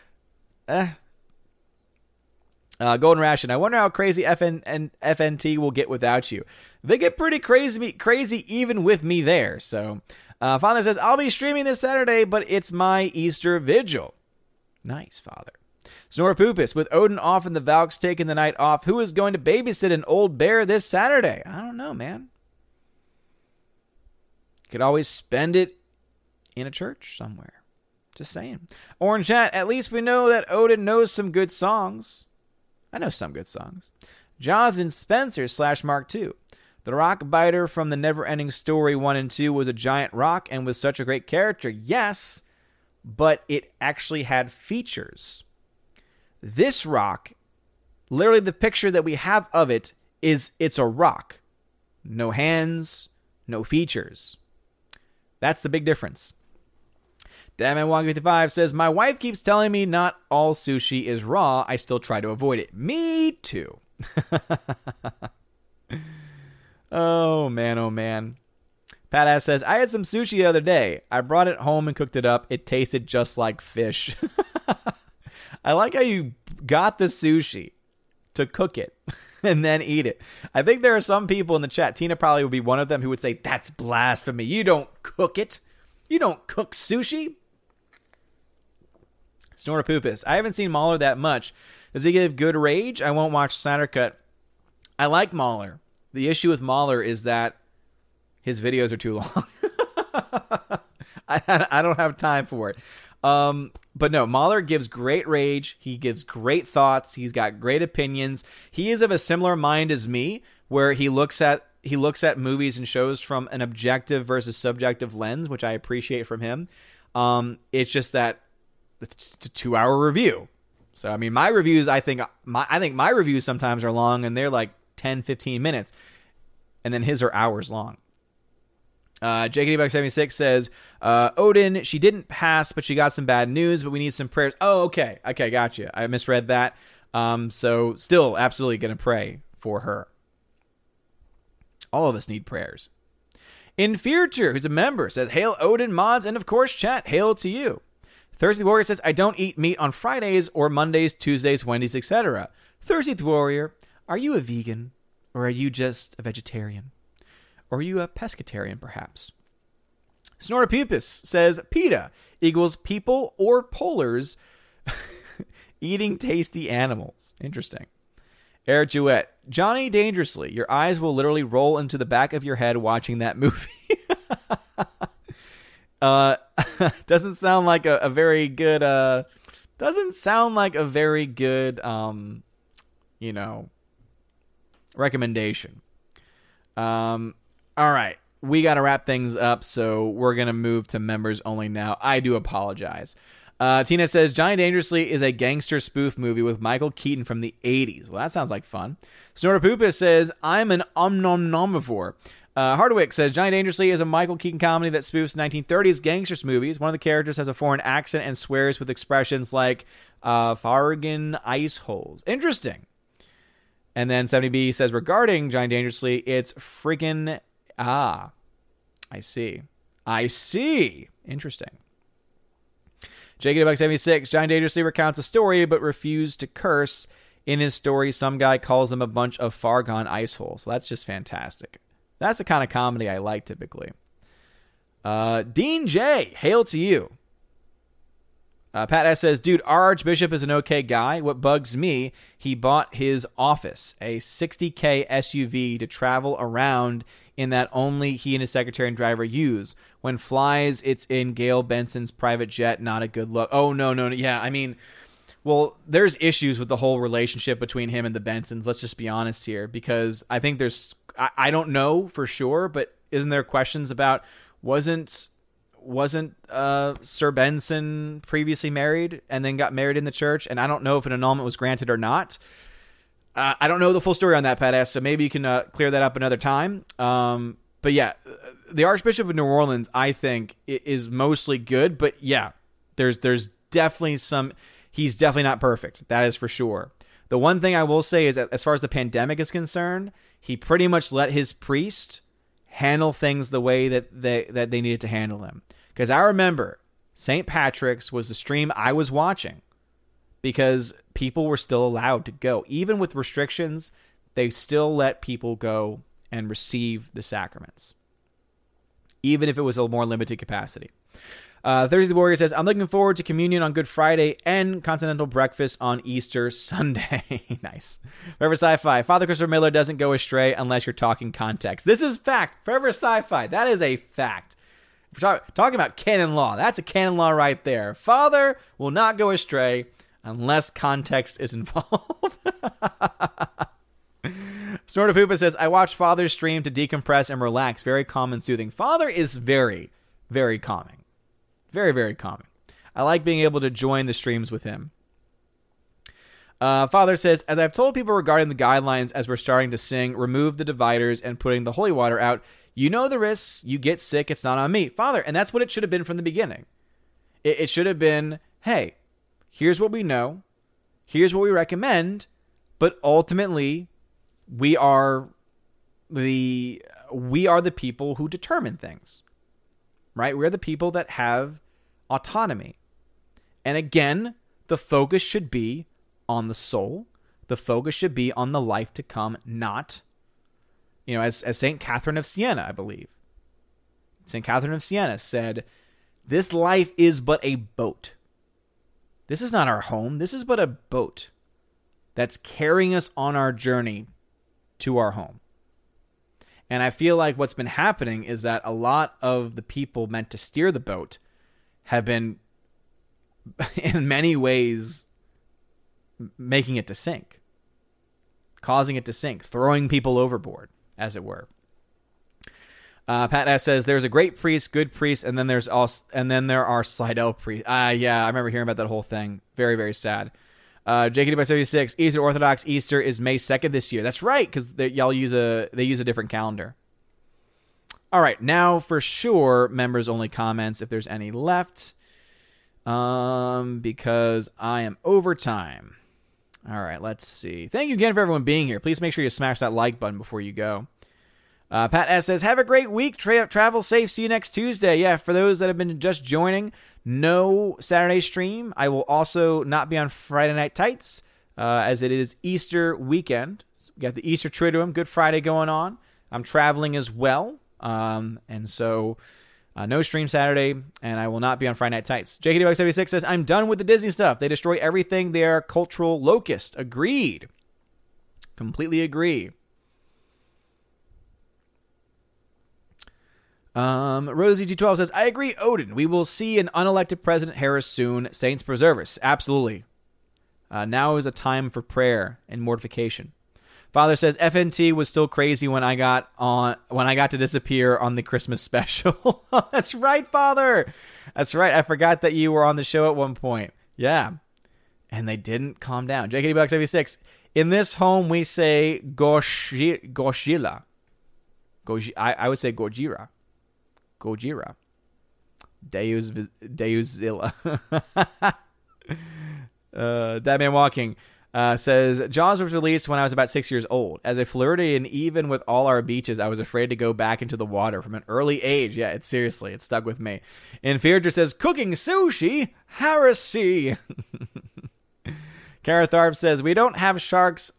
Golden Ration. I wonder how crazy FNT will get without you. They get pretty crazy even with me there. So, Father says, I'll be streaming this Saturday, but it's my Easter Vigil. Nice, Father. Snorpoopus, with Odin off and the Valks taking the night off, who is going to babysit an old bear this Saturday? I don't know, man. Could always spend it in a church somewhere. Just saying. Orange Chat, at least we know that Odin knows some good songs. I know some good songs. Jonathan Spencer / Mark II. The rock biter from the Never-Ending Story 1 and 2 was a giant rock and was such a great character. Yes, but it actually had features. This rock, literally the picture that we have of it is it's a rock. No hands, no features. That's the big difference. Damn-Man155 says, my wife keeps telling me not all sushi is raw. I still try to avoid it. Me too. Oh, man, oh, man. Pat Ass says, I had some sushi the other day. I brought it home and cooked it up. It tasted just like fish. I like how you got the sushi to cook it and then eat it. I think there are some people in the chat, Tina probably would be one of them, who would say, that's blasphemy. You don't cook it. You don't cook sushi. Snortopoopus. I haven't seen Mahler that much. Does he give good rage? I won't watch Snyder Cut. I like Mahler. The issue with Mahler is that his videos are too long. I don't have time for it. But no, Mahler gives great rage. He gives great thoughts. He's got great opinions. He is of a similar mind as me, where he looks at movies and shows from an objective versus subjective lens, which I appreciate from him. It's just that it's a 2-hour review. So, I mean, my reviews, I think my reviews sometimes are long, and they're like 10, 15 minutes. And then his are hours long. JKD76 says, Odin, she didn't pass, but she got some bad news, but we need some prayers. Oh, okay. Okay, gotcha. I misread that. So still absolutely going to pray for her. All of us need prayers. Infurture, who's a member, says, hail Odin, mods, and of course, chat, hail to you. Thirsty Warrior says, I don't eat meat on Fridays or Mondays, Tuesdays, Wednesdays, etc. Thirsty Warrior, are you a vegan or are you just a vegetarian? Or are you a pescatarian, perhaps? Snortopupus says PETA equals people or polars eating tasty animals. Interesting. Eric Jewett, Johnny Dangerously. Your eyes will literally roll into the back of your head watching that movie. Doesn't sound like a very good recommendation. All right, we got to wrap things up, so we're going to move to members only now. I do apologize. Tina says, Johnny Dangerously is a gangster spoof movie with Michael Keaton from the 80s. Well, that sounds like fun. Snortopoopa says, I'm an omnomivore. Hardwick says, Johnny Dangerously is a Michael Keaton comedy that spoofs 1930s gangsters movies. One of the characters has a foreign accent and swears with expressions like, Fargan ice holes. Interesting. And then 70B says, regarding Johnny Dangerously, it's freaking, I see. Interesting. JKDuck76, Johnny Dangerously recounts a story but refused to curse. In his story, some guy calls them a bunch of far gone ice holes. So that's just fantastic. That's the kind of comedy I like typically. Dean J, hail to you. Pat S says, dude, our Archbishop is an okay guy. What bugs me, he bought his office, a $60K SUV to travel around in that only he and his secretary and driver use. When flies, it's in Gail Benson's private jet. Not a good look. Oh, no. Yeah, I mean, well, there's issues with the whole relationship between him and the Bensons. Let's just be honest here, because I think there's, I don't know for sure, but isn't there questions about, wasn't Sir Benson previously married and then got married in the church? And I don't know if an annulment was granted or not. I don't know the full story on that, Pat S., so maybe you can clear that up another time. But yeah, the Archbishop of New Orleans, I think, is mostly good. But yeah, there's definitely he's definitely not perfect. That is for sure. The one thing I will say is that as far as the pandemic is concerned, he pretty much let his priest handle things the way that they needed to handle them. Because I remember St. Patrick's was the stream I was watching because people were still allowed to go. Even with restrictions, they still let people go and receive the sacraments, even if it was a more limited capacity. Thursday the Warrior says, I'm looking forward to communion on Good Friday and continental breakfast on Easter Sunday. Nice. Forever Sci-Fi. Father Christopher Miller doesn't go astray unless you're talking context. This is fact. Forever Sci-Fi. That is a fact. We're talking about canon law. That's a canon law right there. Father will not go astray unless context is involved. Snortopoopa says, I watched Father's stream to decompress and relax. Very calm and soothing. Father is very, very calming. Very, very calming. I like being able to join the streams with him. Father says, as I've told people regarding the guidelines as we're starting to sing, remove the dividers and putting the holy water out, you know the risks. You get sick. It's not on me. Father, and that's what it should have been from the beginning. It should have been, hey, here's what we know. Here's what we recommend. But ultimately, we are the people who determine things. Right? We're the people that have autonomy. And again, the focus should be on the soul. The focus should be on the life to come, not, as St. Catherine of Siena, I believe. St. Catherine of Siena said, this life is but a boat. This is not our home. This is but a boat that's carrying us on our journey to our home. And I feel like what's been happening is that a lot of the people meant to steer the boat have been, in many ways, making it to sink. Causing it to sink. Throwing people overboard, as it were. Pat S. says, there's a great priest, good priest, and then there are Slidell priests. Yeah, I remember hearing about that whole thing. Very, very sad. JKD by 76, Eastern Orthodox Easter is May 2nd this year. That's right, because they use a different calendar. All right, now for sure, members only comments if there's any left, because I am over time. All right, let's see. Thank you again for everyone being here. Please make sure you smash that like button before you go. Pat S. says, have a great week. Travel safe. See you next Tuesday. Yeah, for those that have been just joining, no Saturday stream. I will also not be on Friday Night Tights, as it is Easter weekend. We got the Easter Triduum, Good Friday going on. I'm traveling as well, And so no stream Saturday, and I will not be on Friday Night Tights. JKD76 says, I'm done with the Disney stuff. They destroy everything. They are cultural locusts. Agreed. Completely agree. Rosie G12 says, I agree, Odin. We will see an unelected President Harris soon. Saints preserve us. Absolutely. Now is a time for prayer and mortification. Father says FNT was still crazy when I got to disappear on the Christmas special. That's right, Father. That's right. I forgot that you were on the show at one point. Yeah. And they didn't calm down. JKD76. In this home, we say Goshila. I would say Gojira. Gojira. Deuzilla. Deadman Walking says, Jaws was released when I was about 6 years old. As a Floridian, even with all our beaches, I was afraid to go back into the water from an early age. Yeah, it stuck with me. Inferior says, cooking sushi? Heresy. Kara Tharp says, we don't have sharks.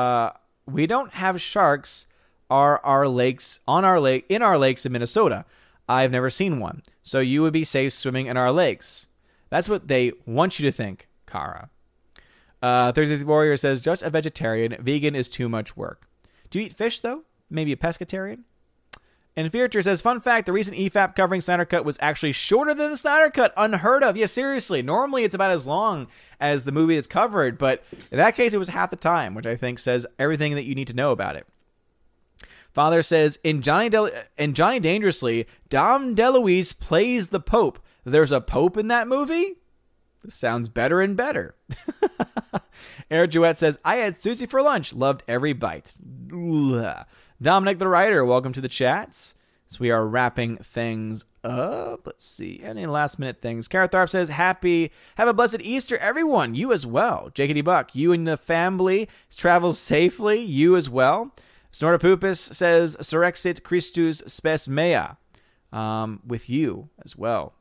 In our lakes in Minnesota. I've never seen one. So you would be safe swimming in our lakes. That's what they want you to think, Kara. Thursday Warrior says, just a vegetarian. Vegan is too much work. Do you eat fish, though? Maybe a pescatarian? And Fearter says, fun fact, the recent EFAP covering Snyder Cut was actually shorter than the Snyder Cut. Unheard of. Yeah, seriously. Normally it's about as long as the movie that's covered, but in that case it was half the time, which I think says everything that you need to know about it. Father says, in Johnny Dangerously, Dom DeLuise plays the Pope. There's a Pope in that movie? This sounds better and better. Eric Jouette says, I had sushi for lunch. Loved every bite. Ugh. Dominic the Writer, welcome to the chats. So we are wrapping things up. Let's see. Any last minute things? Kara Tharp says, have a blessed Easter, everyone. You as well. JKD Buck, you and the family travel safely. You as well. Snortopupus says, Surrexit Christus spes mea. With you as well.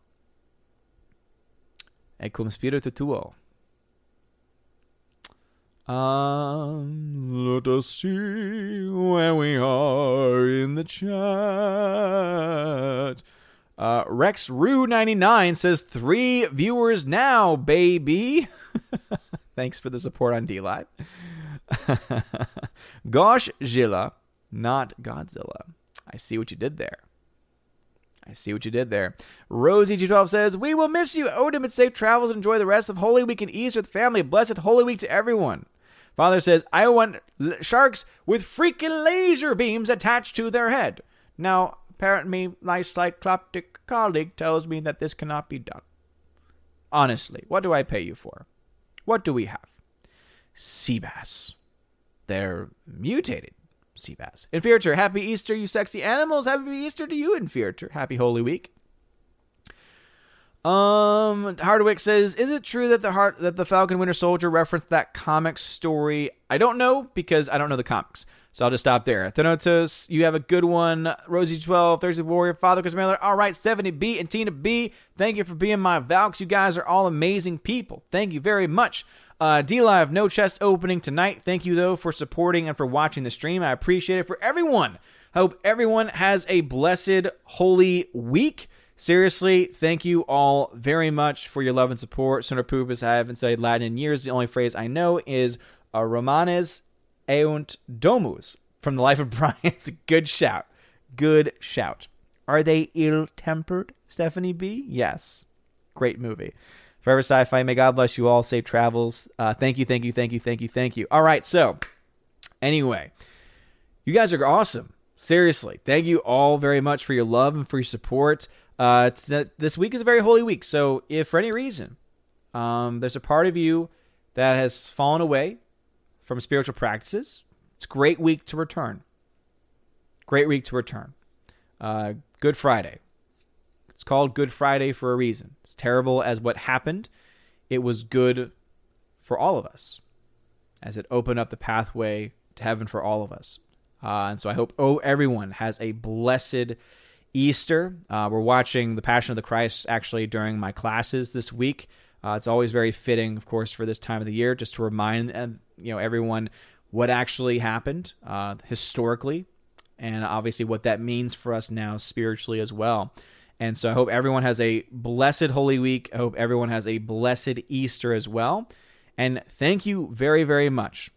E cum spiritu tuo. Let us see where we are in the chat. Rex Rue 99 says 3 viewers now, baby. Thanks for the support on DLive. Gosh Zilla, not Godzilla. I see what you did there. Rosie G12 says, we will miss you, Odin, but safe travels and enjoy the rest of Holy Week and Easter with the family. Blessed Holy Week to everyone. Father says, I want sharks with freaking laser beams attached to their head. Now, apparently, my cycloptic colleague tells me that this cannot be done. Honestly, what do I pay you for? What do we have? Sea bass. They're mutated sea bass. Inferior, happy Easter, you sexy animals. Happy Easter to you, Inferior. Happy Holy Week. Hardwick says, is it true that the Falcon Winter Soldier referenced that comic story? I don't know, because I don't know the comics. So I'll just stop there. Thanatos, you have a good one. Rosie 12, Thursday Warrior, Father Chris Miller. All right, 70B and Tina B. Thank you for being my Valks. You guys are all amazing people. Thank you very much. DLive, no chest opening tonight. Thank you, though, for supporting and for watching the stream. I appreciate it. For everyone, I hope everyone has a blessed, holy week. Seriously, thank you all very much for your love and support. Sonar Pupus, I haven't studied Latin in years. The only phrase I know is Romanes eunt domus from The Life of Brian. It's a good shout. Good shout. Are they ill-tempered, Stephanie B? Yes. Great movie. Forever Sci-Fi, may God bless you all. Safe travels. Thank you. All right, so anyway, you guys are awesome. Seriously, thank you all very much for your love and for your support. This week is a very holy week, so if for any reason there's a part of you that has fallen away from spiritual practices, it's a great week to return. Good Friday. It's called Good Friday for a reason. As terrible as what happened, it was good for all of us, as it opened up the pathway to heaven for all of us. And so I hope everyone has a blessed Easter. We're watching The Passion of the Christ actually during my classes this week. It's always very fitting, of course, for this time of the year, just to remind everyone what actually happened historically, and obviously what that means for us now spiritually as well. And so I hope everyone has a blessed Holy Week. I hope everyone has a blessed Easter as well. And thank you very, very much.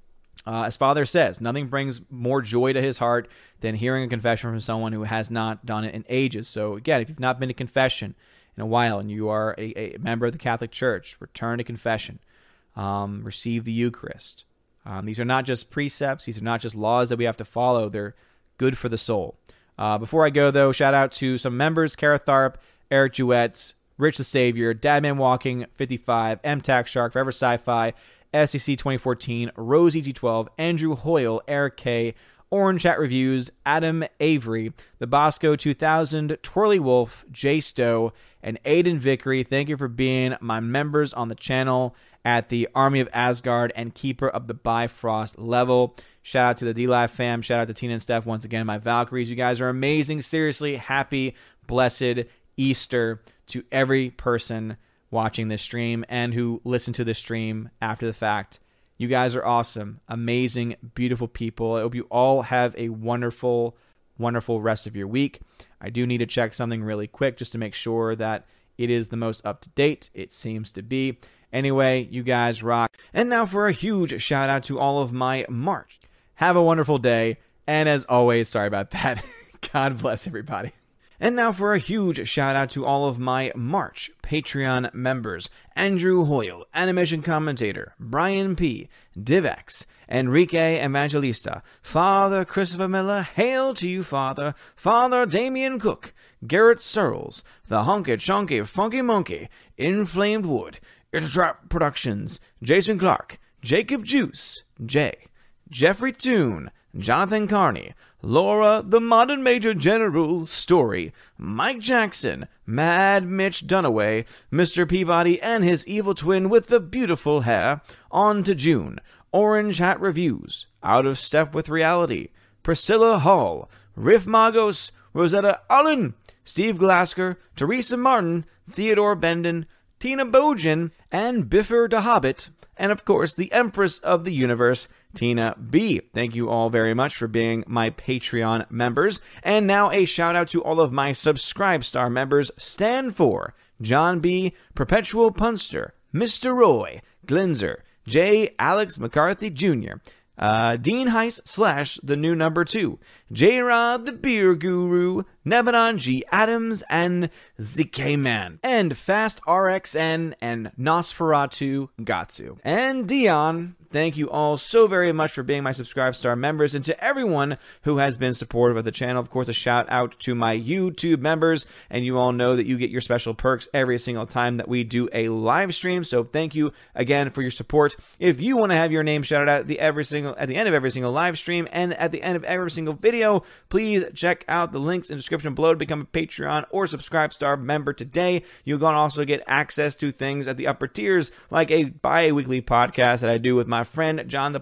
As Father says, nothing brings more joy to his heart than hearing a confession from someone who has not done it in ages. So again, if you've not been to confession in a while and you are a member of the Catholic Church, return to confession. Receive the Eucharist. These are not just precepts. These are not just laws that we have to follow. They're good for the soul. Before I go, though, shout out to some members: Kara Tharp, Eric Jewett, Rich the Savior, Dadman Walking 55, MTAC Shark, Forever Sci-Fi, SEC 2014, Rose EG12, Andrew Hoyle, Eric K, Orange Chat Reviews, Adam Avery, The Bosco 2000, Twirly Wolf, Jay Stowe, and Aiden Vickery. Thank you for being my members on the channel at the Army of Asgard and Keeper of the Bifrost level. Shout out to the D-Live fam. Shout out to Tina and Steph once again, my Valkyries. You guys are amazing. Seriously, happy, blessed Easter to every person watching this stream and who listen to this stream after the fact. You guys are awesome, amazing, beautiful people. I hope you all have a wonderful, wonderful rest of your week. I do need to check something really quick just to make sure that it is the most up-to-date. It seems to be. Anyway, you guys rock. And now for a huge shout out to all of my March. Have a wonderful day. And as always, sorry about that. God bless everybody. And now for a huge shout out to all of my March Patreon members: Andrew Hoyle, Animation Commentator, Brian P., Divex, Enrique Evangelista, Father Christopher Miller, hail to you, Father, Father Damian Cook, Garrett Searles, The Honky Chonky Funky Monkey, Inflamed Wood, It's Trap Productions, Jason Clark, Jacob Juice, Jay, Jeffrey Toon, Jonathan Carney, Laura the Modern Major General Story, Mike Jackson, Mad Mitch Dunaway, Mr. Peabody and his evil twin with the beautiful hair, on to June, Orange Hat Reviews, Out of Step with Reality, Priscilla Hall, Riff Magos, Rosetta Allen, Steve Glasker, Teresa Martin, Theodore Benden, Tina Bojan, and Biffer the Hobbit, and of course the Empress of the Universe, Tina B. Thank you all very much for being my Patreon members. And now a shout out to all of my Subscribe Star members: Stan 4, John B., Perpetual Punster, Mr. Roy, Glinzer, J. Alex McCarthy Jr., Dean Heiss / the new number 2, J-Rod the Beer Guru, Nebanon G. Adams, and ZK Man, and Fast RXN, and Nosferatu Gatsu. And Dion, thank you all so very much for being my Subscribe Star members, and to everyone who has been supportive of the channel. Of course, a shout out to my YouTube members, and you all know that you get your special perks every single time that we do a live stream, so thank you again for your support. If you want to have your name shouted out at the end of every single live stream and at the end of every single video, please check out the links in the description below to become a Patreon or Subscribe Star member today. You're going to also get access to things at the upper tiers, like a bi-weekly podcast that I do with my friend John the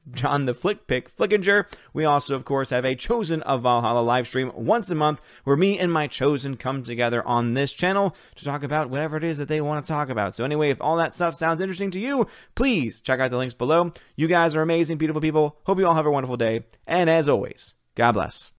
Flick Pick Flickinger. We also, of course, have a Chosen of Valhalla live stream once a month where me and my Chosen come together on this channel to talk about whatever it is that they want to talk about. So anyway, if all that stuff sounds interesting to you, please check out the links below. You guys are amazing, beautiful people. Hope you all have a wonderful day. And as always, God bless.